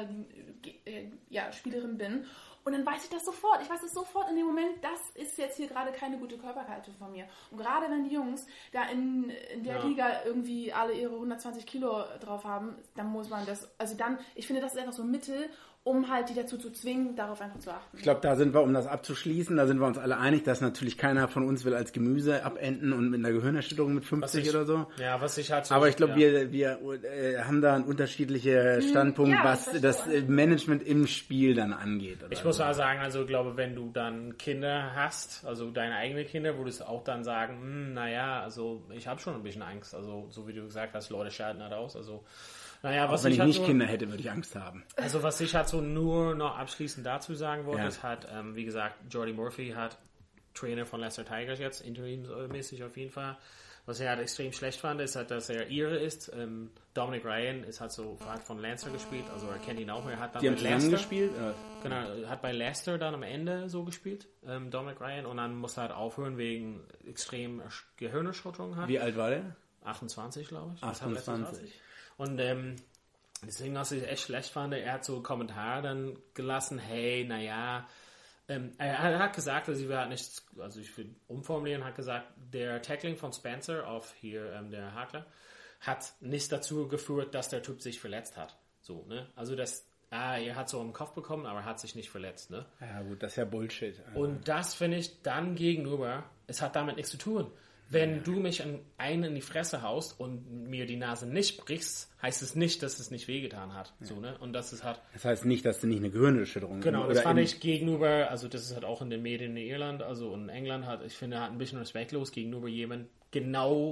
äh, ja, Spielerin bin. Und dann weiß ich das sofort. Ich weiß es sofort in dem Moment, das ist jetzt hier gerade keine gute Körperhaltung von mir. Und gerade wenn die Jungs da in, in der ja. Liga irgendwie alle ihre hundertzwanzig Kilo drauf haben, dann muss man das, also dann, ich finde, das ist einfach so ein Mittel, um halt die dazu zu zwingen, darauf einfach zu achten. Ich glaube, da sind wir, um das abzuschließen, da sind wir uns alle einig, dass natürlich keiner von uns will als Gemüse abenden und mit einer Gehirnerschütterung mit fünfzig ich, oder so. Ja, was ich halt so... Aber ich glaube, ja. wir, wir äh, haben da einen unterschiedlichen Standpunkt, ja, was das, das Management im Spiel dann angeht. Ich muss mal sagen, also ich glaube, wenn du dann Kinder hast, also deine eigenen Kinder, würdest du auch dann sagen, naja, also ich habe schon ein bisschen Angst. Also so wie du gesagt hast, Leute schalten halt aus, also... Naja, was auch wenn ich, ich nicht nur, Kinder hätte, würde ich Angst haben. Also was ich halt so nur noch abschließend dazu sagen wollte, ja. ist halt, ähm, wie gesagt, Jordy Murphy hat Trainer von Leicester Tigers jetzt, interimsmäßig auf jeden Fall. Was er halt extrem schlecht fand, ist halt, dass er Ire ist. Ähm, Dominic Ryan ist halt so, hat von Lancer gespielt, also er kennt ihn auch. Er hat dann Die bei haben Leicester gespielt? Genau, hat bei Leicester dann am Ende so gespielt, ähm, Dominic Ryan, und dann musste er halt aufhören wegen extrem Gehirnerschütterung. Wie alt war der? achtundzwanzig, glaube ich. achtundzwanzig. Und ähm, deswegen, was ich echt schlecht fand, er hat so einen Kommentar dann gelassen, hey, naja, ähm, er, er hat gesagt, also ich will halt nicht, also ich will umformulieren, hat gesagt, der Tackling von Spencer auf hier, ähm, der Hakler, hat nicht dazu geführt, dass der Typ sich verletzt hat. So, ne? Also das, ah, er hat so einen Kopf bekommen, aber er hat sich nicht verletzt, ne? Ja gut, das ist ja Bullshit. Und das finde ich dann gegenüber, es hat damit nichts zu tun. Wenn du mich einen in die Fresse haust und mir die Nase nicht brichst, heißt es nicht, dass es nicht wehgetan hat. Ja. So, ne? Und das ist halt. Das heißt nicht, dass du nicht eine Gehirnerschütterung hast. Genau, das fand ich gegenüber, also das ist halt auch in den Medien in Irland, also in England, hat, ich finde, hat ein bisschen respektlos gegenüber jemand genau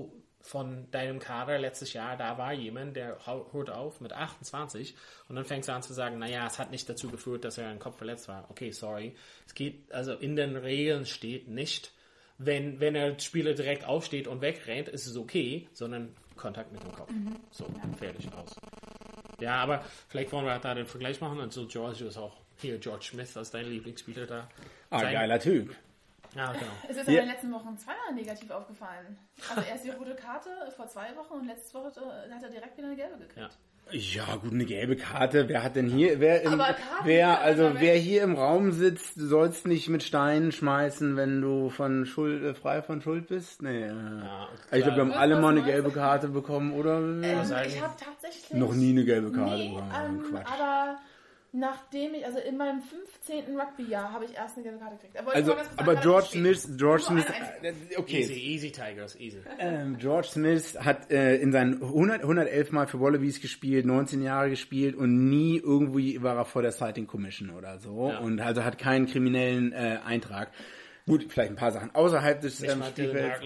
von deinem Kader letztes Jahr, da war jemand, der hört auf mit achtundzwanzig und dann fängst du an zu sagen, naja, es hat nicht dazu geführt, dass er im Kopf verletzt war. Okay, sorry. Es geht, also in den Regeln steht nicht, wenn, wenn der Spieler direkt aufsteht und wegrennt, ist es okay, sondern Kontakt mit dem Kopf. Mhm. So, fertig aus. Ja, aber vielleicht wollen wir da den Vergleich machen und so George ist auch hier, George Smith als dein Lieblingsspieler da. Ah, Sein, geiler Typ. Ja, genau. Es ist ja. in den letzten Wochen zweimal negativ aufgefallen. Also erst die rote Karte vor zwei Wochen und letzte Woche hat er direkt wieder eine gelbe gekriegt. Ja. Ja, gut, eine gelbe Karte. Wer hat denn hier, wer, im, Aber Karten, wer, also wer hier im Raum sitzt, du sollst nicht mit Steinen schmeißen, wenn du von Schuld, äh, frei von Schuld bist? Nee. Ja, ich glaube, wir haben alle mal eine gelbe Karte bekommen, oder? Ähm, ich habe tatsächlich noch nie eine gelbe Karte nee, bekommen. Ähm, Quatsch. Aber nachdem ich, also in meinem fünfzehnten Rugby-Jahr habe ich erst eine gelbe Karte gekriegt. Aber, also, aber George Smith, George Smith, okay. Easy, easy Tigers, easy. Ähm, George Smith hat äh, in seinen hundert, hundertelf Mal für Wallabies gespielt, neunzehn Jahre gespielt und nie irgendwie war er vor der Sighting Commission oder so. Ja. Und also hat keinen kriminellen äh, Eintrag. Gut, vielleicht ein paar Sachen außerhalb des ähm, Spielfelds.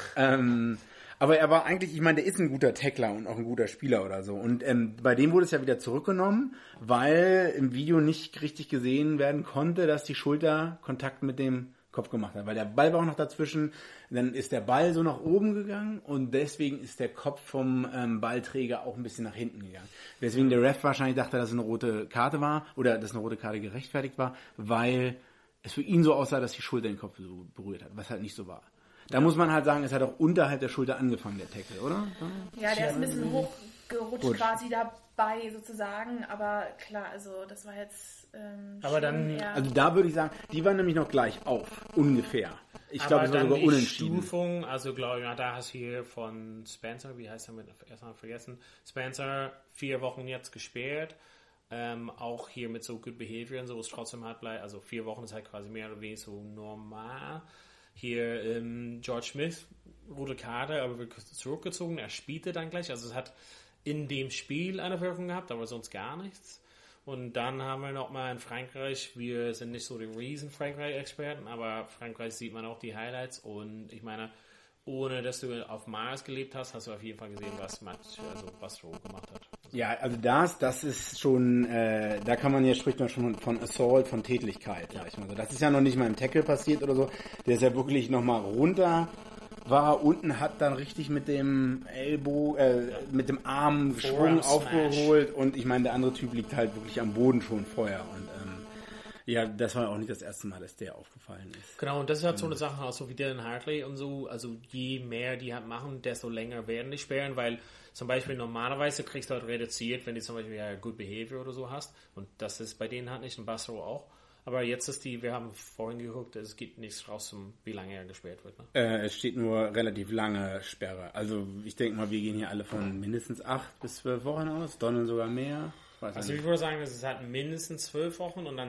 Ähm, aber er war eigentlich, ich meine, der ist ein guter Tackler und auch ein guter Spieler oder so. Und ähm, bei dem wurde es ja wieder zurückgenommen, weil im Video nicht richtig gesehen werden konnte, dass die Schulter Kontakt mit dem Kopf gemacht hat. Weil der Ball war auch noch dazwischen, dann ist der Ball so nach oben gegangen und deswegen ist der Kopf vom ähm, Ballträger auch ein bisschen nach hinten gegangen. Deswegen der Ref wahrscheinlich dachte, dass es eine rote Karte war oder dass eine rote Karte gerechtfertigt war, weil es für ihn so aussah, dass die Schulter den Kopf so berührt hat, was halt nicht so war. Da muss man halt sagen, es hat auch unterhalb der Schulter angefangen, der Tackle, oder? Ja, der ist ein bisschen hochgerutscht Gut. quasi dabei sozusagen, aber klar, also das war jetzt ähm, aber dann, also da würde ich sagen, die waren nämlich noch gleich auf, ungefähr. Ich glaube, es war sogar unentschieden. Stufung, also glaube ich, da hast du hier von Spencer, wie heißt er mit, erstmal vergessen, Spencer vier Wochen jetzt gesperrt. Ähm, auch hier mit so Good Behavior und so, ist trotzdem halt bleibt, also vier Wochen ist halt quasi mehr oder weniger so normal. Hier ähm, George Smith, rote Karte, aber wird zurückgezogen, er spielte dann gleich, also es hat in dem Spiel eine Wirkung gehabt, aber sonst gar nichts. Und dann haben wir nochmal in Frankreich, wir sind nicht so die riesen Frankreich-Experten, aber Frankreich sieht man auch die Highlights und ich meine, ohne dass du auf Mars gelebt hast, hast du auf jeden Fall gesehen, was Matt, also was Rowe gemacht hat. Also ja, also das, das ist schon, äh, da kann man ja, spricht man schon von Assault, von Tätlichkeit, sag ich mal so. Das ist ja noch nicht mal im Tackle passiert oder so. Der ist ja wirklich nochmal runter, war unten, hat dann richtig mit dem Ellbogen, äh, ja. mit dem Arm geschwungen, aufgeholt und ich meine, der andere Typ liegt halt wirklich am Boden schon vorher und ähm, ja, das war auch nicht das erste Mal, dass der aufgefallen ist. Genau, und das ist halt so eine Sache, auch so wie Dylan Hartley und so, also je mehr die halt machen, desto länger werden die sperren, weil zum Beispiel normalerweise kriegst du halt reduziert, wenn du zum Beispiel ja Good Behavior oder so hast und das ist bei denen halt nicht, in Basro auch. Aber jetzt ist die, wir haben vorhin geguckt, es geht nichts raus, um wie lange er gesperrt wird. Ne? Äh, es steht nur relativ lange Sperre. Also ich denke mal, wir gehen hier alle von mindestens acht bis zwölf Wochen aus, Donald sogar mehr. Weiß also ich würde sagen, es ist halt mindestens zwölf Wochen und dann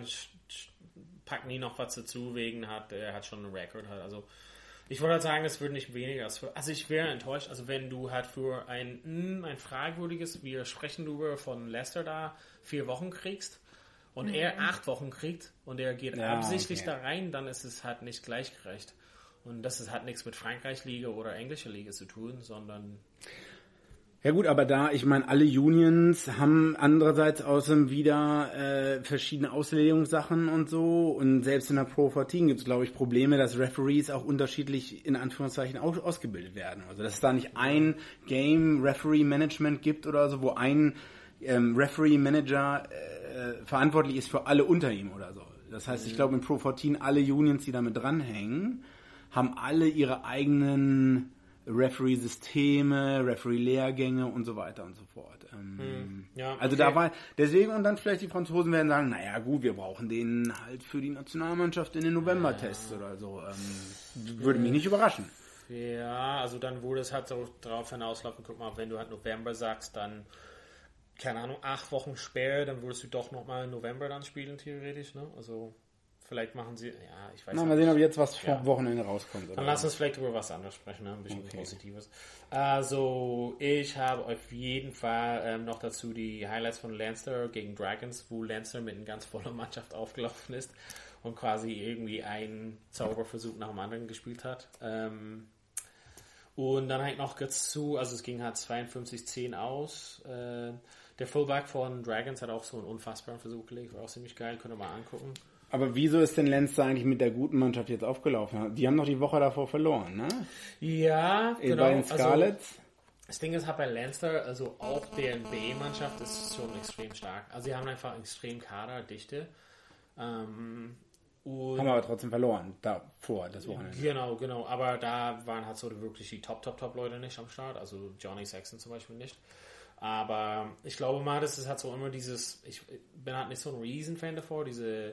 packen die noch was dazu, wegen hat, er hat schon einen Rekord halt. Also ich würde halt sagen, es wird nicht weniger als für, also ich wäre enttäuscht, also wenn du halt für ein, ein fragwürdiges, wir sprechen darüber von Leicester da, vier Wochen kriegst und mhm. er acht Wochen kriegt und er geht ja, absichtlich okay. da rein, dann ist es halt nicht gleichgerecht. Und das ist, hat nichts mit Frankreich-Liga oder englischer Liga zu tun, sondern... Ja gut, aber da, ich meine, alle Unions haben andererseits außerdem wieder äh, verschiedene Auslegungssachen und so und selbst in der Pro vierzehn gibt es, glaube ich, Probleme, dass Referees auch unterschiedlich in Anführungszeichen aus, ausgebildet werden. Also dass es da nicht ein Game-Referee-Management gibt oder so, wo ein ähm, Referee-Manager äh, verantwortlich ist für alle unter ihm oder so. Das heißt, ich glaube, in Pro vierzehn alle Unions, die damit dranhängen, haben alle ihre eigenen Referee-Systeme, Referee-Lehrgänge und so weiter und so fort. Ähm, hm. ja, okay. Also da war, deswegen, und dann vielleicht die Franzosen werden sagen, naja gut, wir brauchen den halt für die Nationalmannschaft in den November-Tests ja. oder so. Ähm, würde mich nicht überraschen. Ja, also dann würde es halt so drauf hinauslaufen, guck mal, wenn du halt November sagst, dann, keine Ahnung, acht Wochen Sperre, dann würdest du doch nochmal im November dann spielen, theoretisch, ne? Also vielleicht machen sie, ja, ich weiß nicht. Mal sehen, ob jetzt was vom ja. Wochenende rauskommt. Oder? Dann lass uns vielleicht über was anderes sprechen, ne? Ein bisschen okay. Positives. Also, ich habe auf jeden Fall ähm, noch dazu die Highlights von Leinster gegen Dragons, wo Leinster mit einer ganz vollen Mannschaft aufgelaufen ist und quasi irgendwie einen Zauberversuch nach dem anderen gespielt hat. Ähm, Und dann halt noch dazu, also es ging halt zweiundfünfzig zehn aus. Äh, der Fullback von Dragons hat auch so einen unfassbaren Versuch gelegt, war auch ziemlich geil, könnt ihr mal angucken. Aber wieso ist denn Leinster eigentlich mit der guten Mannschaft jetzt aufgelaufen? Die haben noch die Woche davor verloren, ne? Ja, genau. Bei den Scarlets. Also, das Ding ist halt bei Leinster, also auch deren B E-Mannschaft ist schon extrem stark. Also sie haben einfach extrem Kaderdichte. Ähm, Und haben aber trotzdem verloren, davor, das Wochenende. Genau, genau. Aber da waren halt so wirklich die Top, Top, Top Leute nicht am Start. Also Johnny Sexton zum Beispiel nicht. Aber ich glaube mal, das ist halt so immer dieses, ich bin halt nicht so ein Riesenfan davor, diese,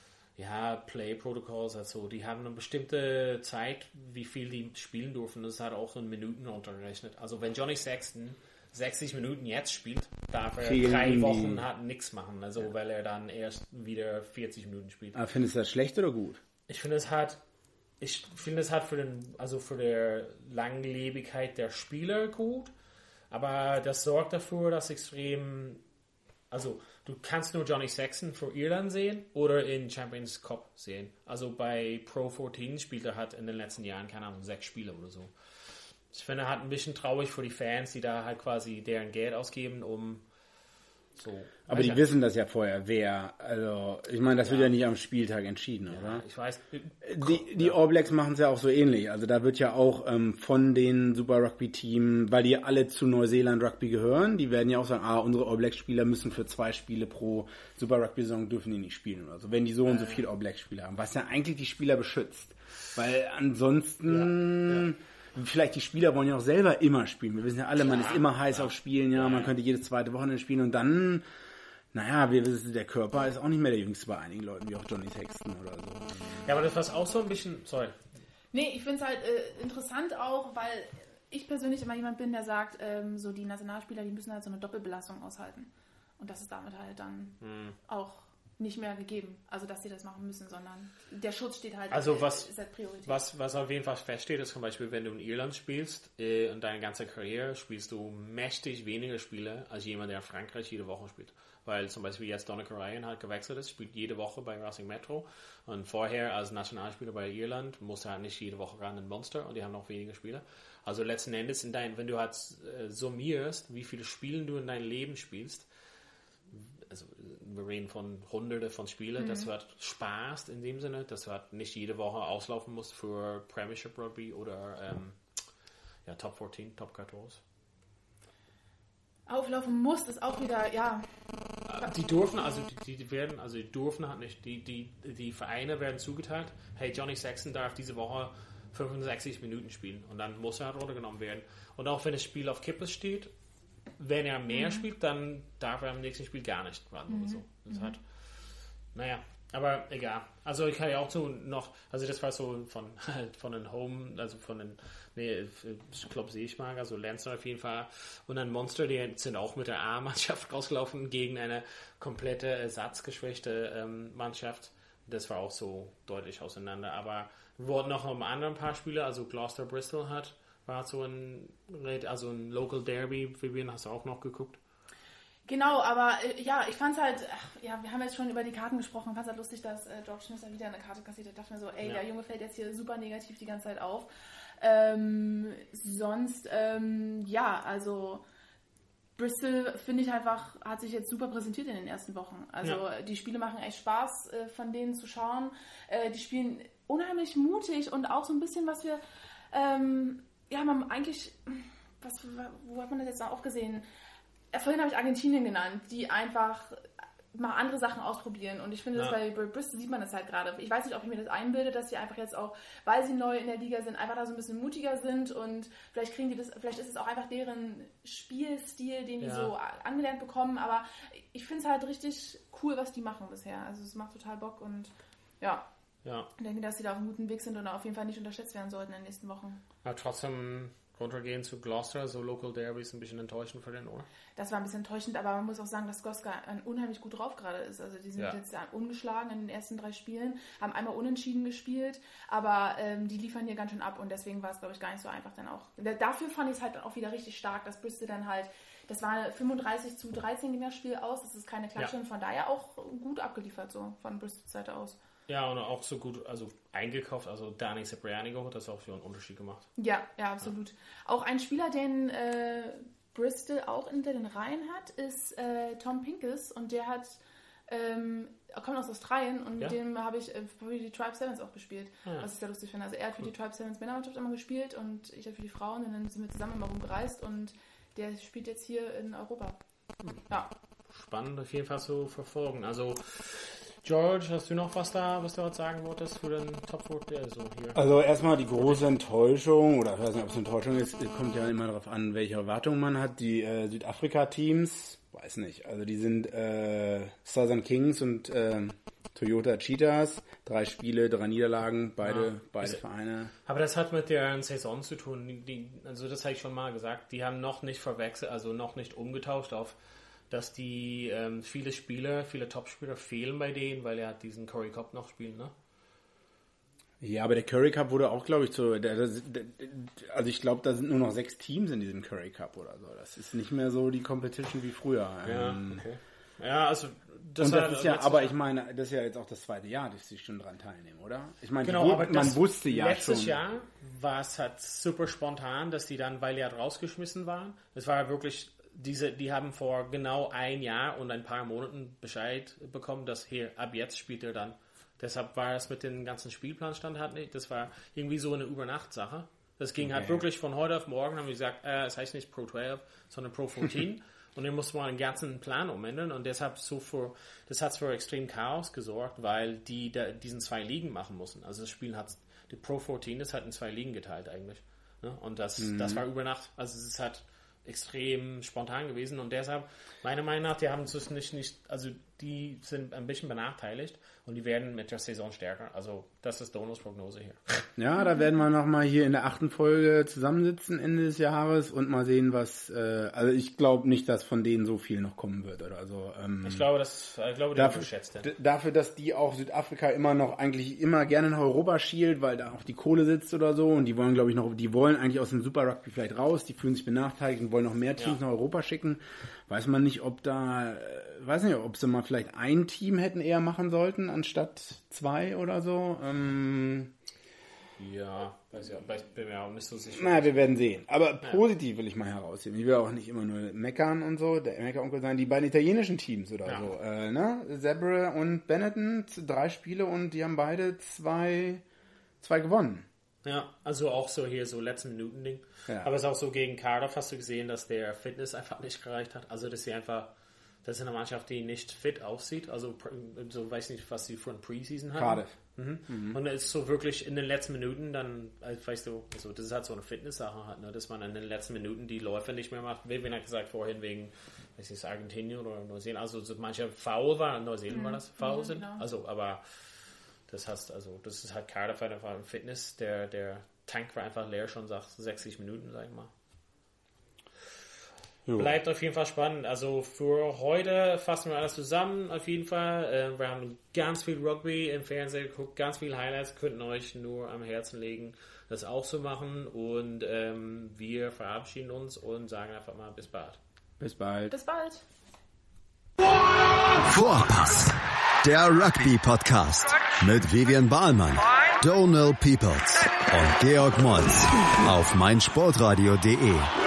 ja, Play-Protocols, also die haben eine bestimmte Zeit, wie viel die spielen dürfen. Das ist halt auch in Minuten untergerechnet. Also wenn Johnny Sexton sechzig Minuten jetzt spielt, darf er Kriegen drei die- Wochen halt nichts machen. Also weil er dann erst wieder vierzig Minuten spielt. Aber findest du das schlecht oder gut? Ich finde es halt, ich finde es halt für den, also für die Langlebigkeit der Spieler gut, aber das sorgt dafür, dass extrem, also du kannst nur Johnny Sexton für Irland sehen oder in Champions Cup sehen. Also bei Pro vierzehn spielt er halt in den letzten Jahren, keine Ahnung, sechs Spiele oder so. Ich finde halt ein bisschen traurig für die Fans, die da halt quasi deren Geld ausgeben, um so. Aber die Weißt du? wissen das ja vorher, wer, also, ich meine, das wird ja nicht am Spieltag entschieden, Ja, oder? ich weiß. Die, die All Blacks machen es ja auch so ähnlich. Also da wird ja auch ähm, von den Super Rugby Team, weil die alle zu Neuseeland Rugby gehören, die werden ja auch sagen, ah, unsere All Blacks Spieler müssen für zwei Spiele pro Super Rugby Saison dürfen die nicht spielen oder so. Wenn die so und so viele All Blacks Spieler haben, was ja eigentlich die Spieler beschützt. Weil ansonsten, ja, ja. vielleicht die Spieler wollen ja auch selber immer spielen. Wir wissen ja alle, man ist immer heiß auf Spielen, ja, man könnte jedes zweite Wochenende spielen und dann, naja, wir wissen, der Körper ist auch nicht mehr der Jüngste bei einigen Leuten, wie auch Johnny Sexton oder so. Ja, aber das war auch so ein bisschen, sorry. Nee, ich finde es halt äh, interessant auch, weil ich persönlich immer jemand bin, der sagt, ähm, so die Nationalspieler, die müssen halt so eine Doppelbelastung aushalten. Und das ist damit halt dann hm. auch nicht mehr gegeben. Also, dass sie das machen müssen, sondern der Schutz steht halt, also äh, was, ist halt Priorität. Was, was auf jeden Fall feststeht, ist zum Beispiel, wenn du in Irland spielst äh, und deine ganze Karriere spielst du mächtig weniger Spiele als jemand, der in Frankreich jede Woche spielt. Weil zum Beispiel jetzt Donica Ryan halt gewechselt ist, spielt jede Woche bei Racing Metro und vorher als Nationalspieler bei Irland musste er halt nicht jede Woche ran in Munster und die haben noch weniger Spiele. Also letzten Endes, in dein, wenn du halt äh, summierst, wie viele Spiele du in deinem Leben spielst, also wir reden von Hunderte von Spielen, mhm. dass du halt sparst in dem Sinne, dass du halt nicht jede Woche auslaufen musst für Premiership Rugby oder ähm, ja, Top vierzehn, Top vierzehn. Auflaufen muss, ist auch wieder, ja. Die dürfen, also die, die werden, also die dürfen halt nicht, die, die, die Vereine werden zugeteilt, hey, Johnny Sexton darf diese Woche fünfundsechzig Minuten spielen und dann muss er halt runtergenommen werden. Und auch wenn das Spiel auf Kippe steht, wenn er mehr mhm. spielt, dann darf er im nächsten Spiel gar nicht ran mhm. oder so. Das mhm. hat, naja, aber egal. Also ich kann ja auch so noch, also das war so von von den Home, also von den nee, Club Seeschmager, also Leinster auf jeden Fall. Und dann Munster, die sind auch mit der A-Mannschaft rausgelaufen gegen eine komplette ersatzgeschwächte ähm, Mannschaft. Das war auch so deutlich auseinander. Aber wir wurden noch um ein paar Spiele, also Gloucester Bristol hat, war so ein, also ein Local Derby. Vivian, hast du auch noch geguckt? Genau, aber äh, ja, ich fand's halt, ach, ja, wir haben jetzt schon über die Karten gesprochen, fand's halt lustig, dass äh, George Smith wieder eine Karte kassiert hat. Ich dachte mir so, ey, ja. der Junge fällt jetzt hier super negativ die ganze Zeit auf. Ähm, sonst, ähm, ja, also Bristol, finde ich einfach, hat sich jetzt super präsentiert in den ersten Wochen. Also ja. die Spiele machen echt Spaß, äh, von denen zu schauen. Äh, die spielen unheimlich mutig und auch so ein bisschen, was wir, ähm, ja, man eigentlich, was, wo hat man das jetzt auch gesehen? Vorhin habe ich Argentinien genannt, die einfach mal andere Sachen ausprobieren. Und ich finde, ja. das bei Bristol sieht man das halt gerade. Ich weiß nicht, ob ich mir das einbilde, dass sie einfach jetzt auch, weil sie neu in der Liga sind, einfach da so ein bisschen mutiger sind und vielleicht kriegen die das, vielleicht ist es auch einfach deren Spielstil, den die ja. so angelernt bekommen. Aber ich finde es halt richtig cool, was die machen bisher. Also es macht total Bock und ja. ja. Ich denke, dass sie da auf einem guten Weg sind und auf jeden Fall nicht unterschätzt werden sollten in den nächsten Wochen. Aber trotzdem runtergehen zu Gloucester, so Local Derby ist ein bisschen enttäuschend für den, oder? Das war ein bisschen enttäuschend, aber man muss auch sagen, dass Gloucester unheimlich gut drauf gerade ist. Also die sind ja. jetzt ungeschlagen in den ersten drei Spielen, haben einmal unentschieden gespielt, aber ähm, die liefern hier ganz schön ab und deswegen war es, glaube ich, gar nicht so einfach dann auch. Dafür fand ich es halt auch wieder richtig stark, dass Bristol dann halt, das war fünfunddreißig zu dreizehn ging das Spiel aus, das ist keine Klatsche ja. und von daher auch gut abgeliefert so von Bristols Seite aus. Ja, und auch so gut, also eingekauft, also Dani Cipriani geholt, das hat auch für einen Unterschied gemacht. Ja, ja, absolut. Ja. Auch ein Spieler, den äh, Bristol auch hinter den Reihen hat, ist äh, Tom Pincus und der hat, ähm, er kommt aus Australien und ja. mit dem habe ich äh, für die Tribe Sevens auch gespielt, ja. was ich sehr lustig finde. Also er hat für die Tribe Sevens Männermannschaft immer gespielt und ich habe für die Frauen und dann sind wir zusammen immer rumgereist und der spielt jetzt hier in Europa. Hm. Ja. Spannend auf jeden Fall zu verfolgen. Also George, hast du noch was da, was du heute sagen wolltest für den Top vier? Also, hier. also erstmal die große Enttäuschung, oder ich weiß nicht, ob es eine Enttäuschung ist, kommt ja immer darauf an, welche Erwartungen man hat. Die äh, Südafrika-Teams, weiß nicht, also die sind äh, Southern Kings und äh, Toyota Cheetahs, drei Spiele, drei Niederlagen, beide, ja, beide ist, Vereine. Aber das hat mit der Saison zu tun, die, die, also das habe ich schon mal gesagt, die haben noch nicht verwechselt, also noch nicht umgetauscht auf dass die ähm, viele Spieler, viele Topspieler fehlen bei denen, weil er hat diesen Curry Cup noch spielen, ne? Ja, aber der Curry Cup wurde auch, glaube ich, so, der, der, der, also ich glaube, da sind nur noch sechs Teams in diesem Curry Cup oder so. Das ist nicht mehr so die Competition wie früher. Ja, ähm, okay. Ja, also das, und das ist ja, aber ich meine, das ist ja jetzt auch das zweite Jahr, dass sie schon dran teilnehmen, oder? Ich meine, genau, wo, aber man wusste ja letztes schon. Letztes Jahr war es halt super spontan, dass die dann, weil die halt rausgeschmissen waren, das war ja wirklich Diese, die haben vor genau ein Jahr und ein paar Monaten Bescheid bekommen, dass hier ab jetzt spielt er dann. Deshalb war es mit dem ganzen Spielplan stand halt nicht. Das war irgendwie so eine Übernacht-Sache. Das ging okay. halt wirklich von heute auf morgen, haben wir gesagt, äh, es heißt nicht Pro zwölf, sondern Pro vierzehn. Und dann musste man den ganzen Plan umändern und deshalb so für, das hat für extrem Chaos gesorgt, weil die da, diesen zwei Ligen machen mussten. Also das Spiel hat, die Pro vierzehn, das hat in zwei Ligen geteilt eigentlich. Ne? Und das, mhm. das war über Nacht. Also es ist halt extrem spontan gewesen und deshalb, meiner Meinung nach, die haben es nicht, nicht, also die sind ein bisschen benachteiligt und die werden mit der Saison stärker. Also das ist Donos Prognose hier. Ja, da werden wir nochmal hier in der achten Folge zusammensitzen Ende des Jahres und mal sehen, was, äh, also ich glaube nicht, dass von denen so viel noch kommen wird oder so. Ähm, ich glaube, das, ich glaube, dafür, geschätzt. D- dafür, dass die auch Südafrika immer noch eigentlich immer gerne nach Europa schielt, weil da auch die Kohle sitzt oder so und die wollen, glaube ich, noch, die wollen eigentlich aus dem Super Rugby vielleicht raus, die fühlen sich benachteiligt und wollen noch mehr Teams ja. nach Europa schicken. Weiß man nicht, ob da, äh, weiß nicht, ob sie mal vielleicht ein Team hätten eher machen sollten, anstatt zwei oder so. Ähm, ja, weiß ich, ich bin mir auch nicht so sicher. Naja, wir werden sehen. Aber ja. positiv will ich mal herausheben. Ich will auch nicht immer nur meckern und so, der Meckeronkel sein. Die beiden italienischen Teams oder ja. so. Äh, ne? Zebre und Benetton, drei Spiele und die haben beide zwei, zwei gewonnen. Ja, also auch so hier so letzten Minuten Ding. Ja. Aber es ist auch so gegen Cardiff hast du gesehen, dass der Fitness einfach nicht gereicht hat. Also dass sie einfach, das ist eine Mannschaft, die nicht fit aussieht. Also so weiß nicht, was sie für ein Preseason haben. Cardiff. Mhm. Mhm. Und es ist so wirklich in den letzten Minuten dann, weißt du, also das ist halt so eine Fitness-Sache halt, ne, dass man in den letzten Minuten die Läufe nicht mehr macht. Wie hat gesagt vorhin wegen, weiß nicht, Argentinien oder Neuseeland. Also so manche Foul war, in Neuseeland mhm. war das Foul mhm, sind. Genau. Also aber das heißt, also das ist halt Cardiff einfach ein Fitness, der, der Tank war einfach leer schon nach sechzig Minuten, sag ich mal. Jo. Bleibt auf jeden Fall spannend. Also für heute fassen wir alles zusammen, auf jeden Fall. Äh, wir haben ganz viel Rugby im Fernsehen geguckt, ganz viele Highlights, könnten euch nur am Herzen legen, das auch zu machen. Und ähm, wir verabschieden uns und sagen einfach mal bis bald. Bis bald. Bis bald. Vorpass, der Rugby-Podcast mit Vivian Bahlmann, Donald Peoples und Georg Moltz auf meinsportradio punkt de.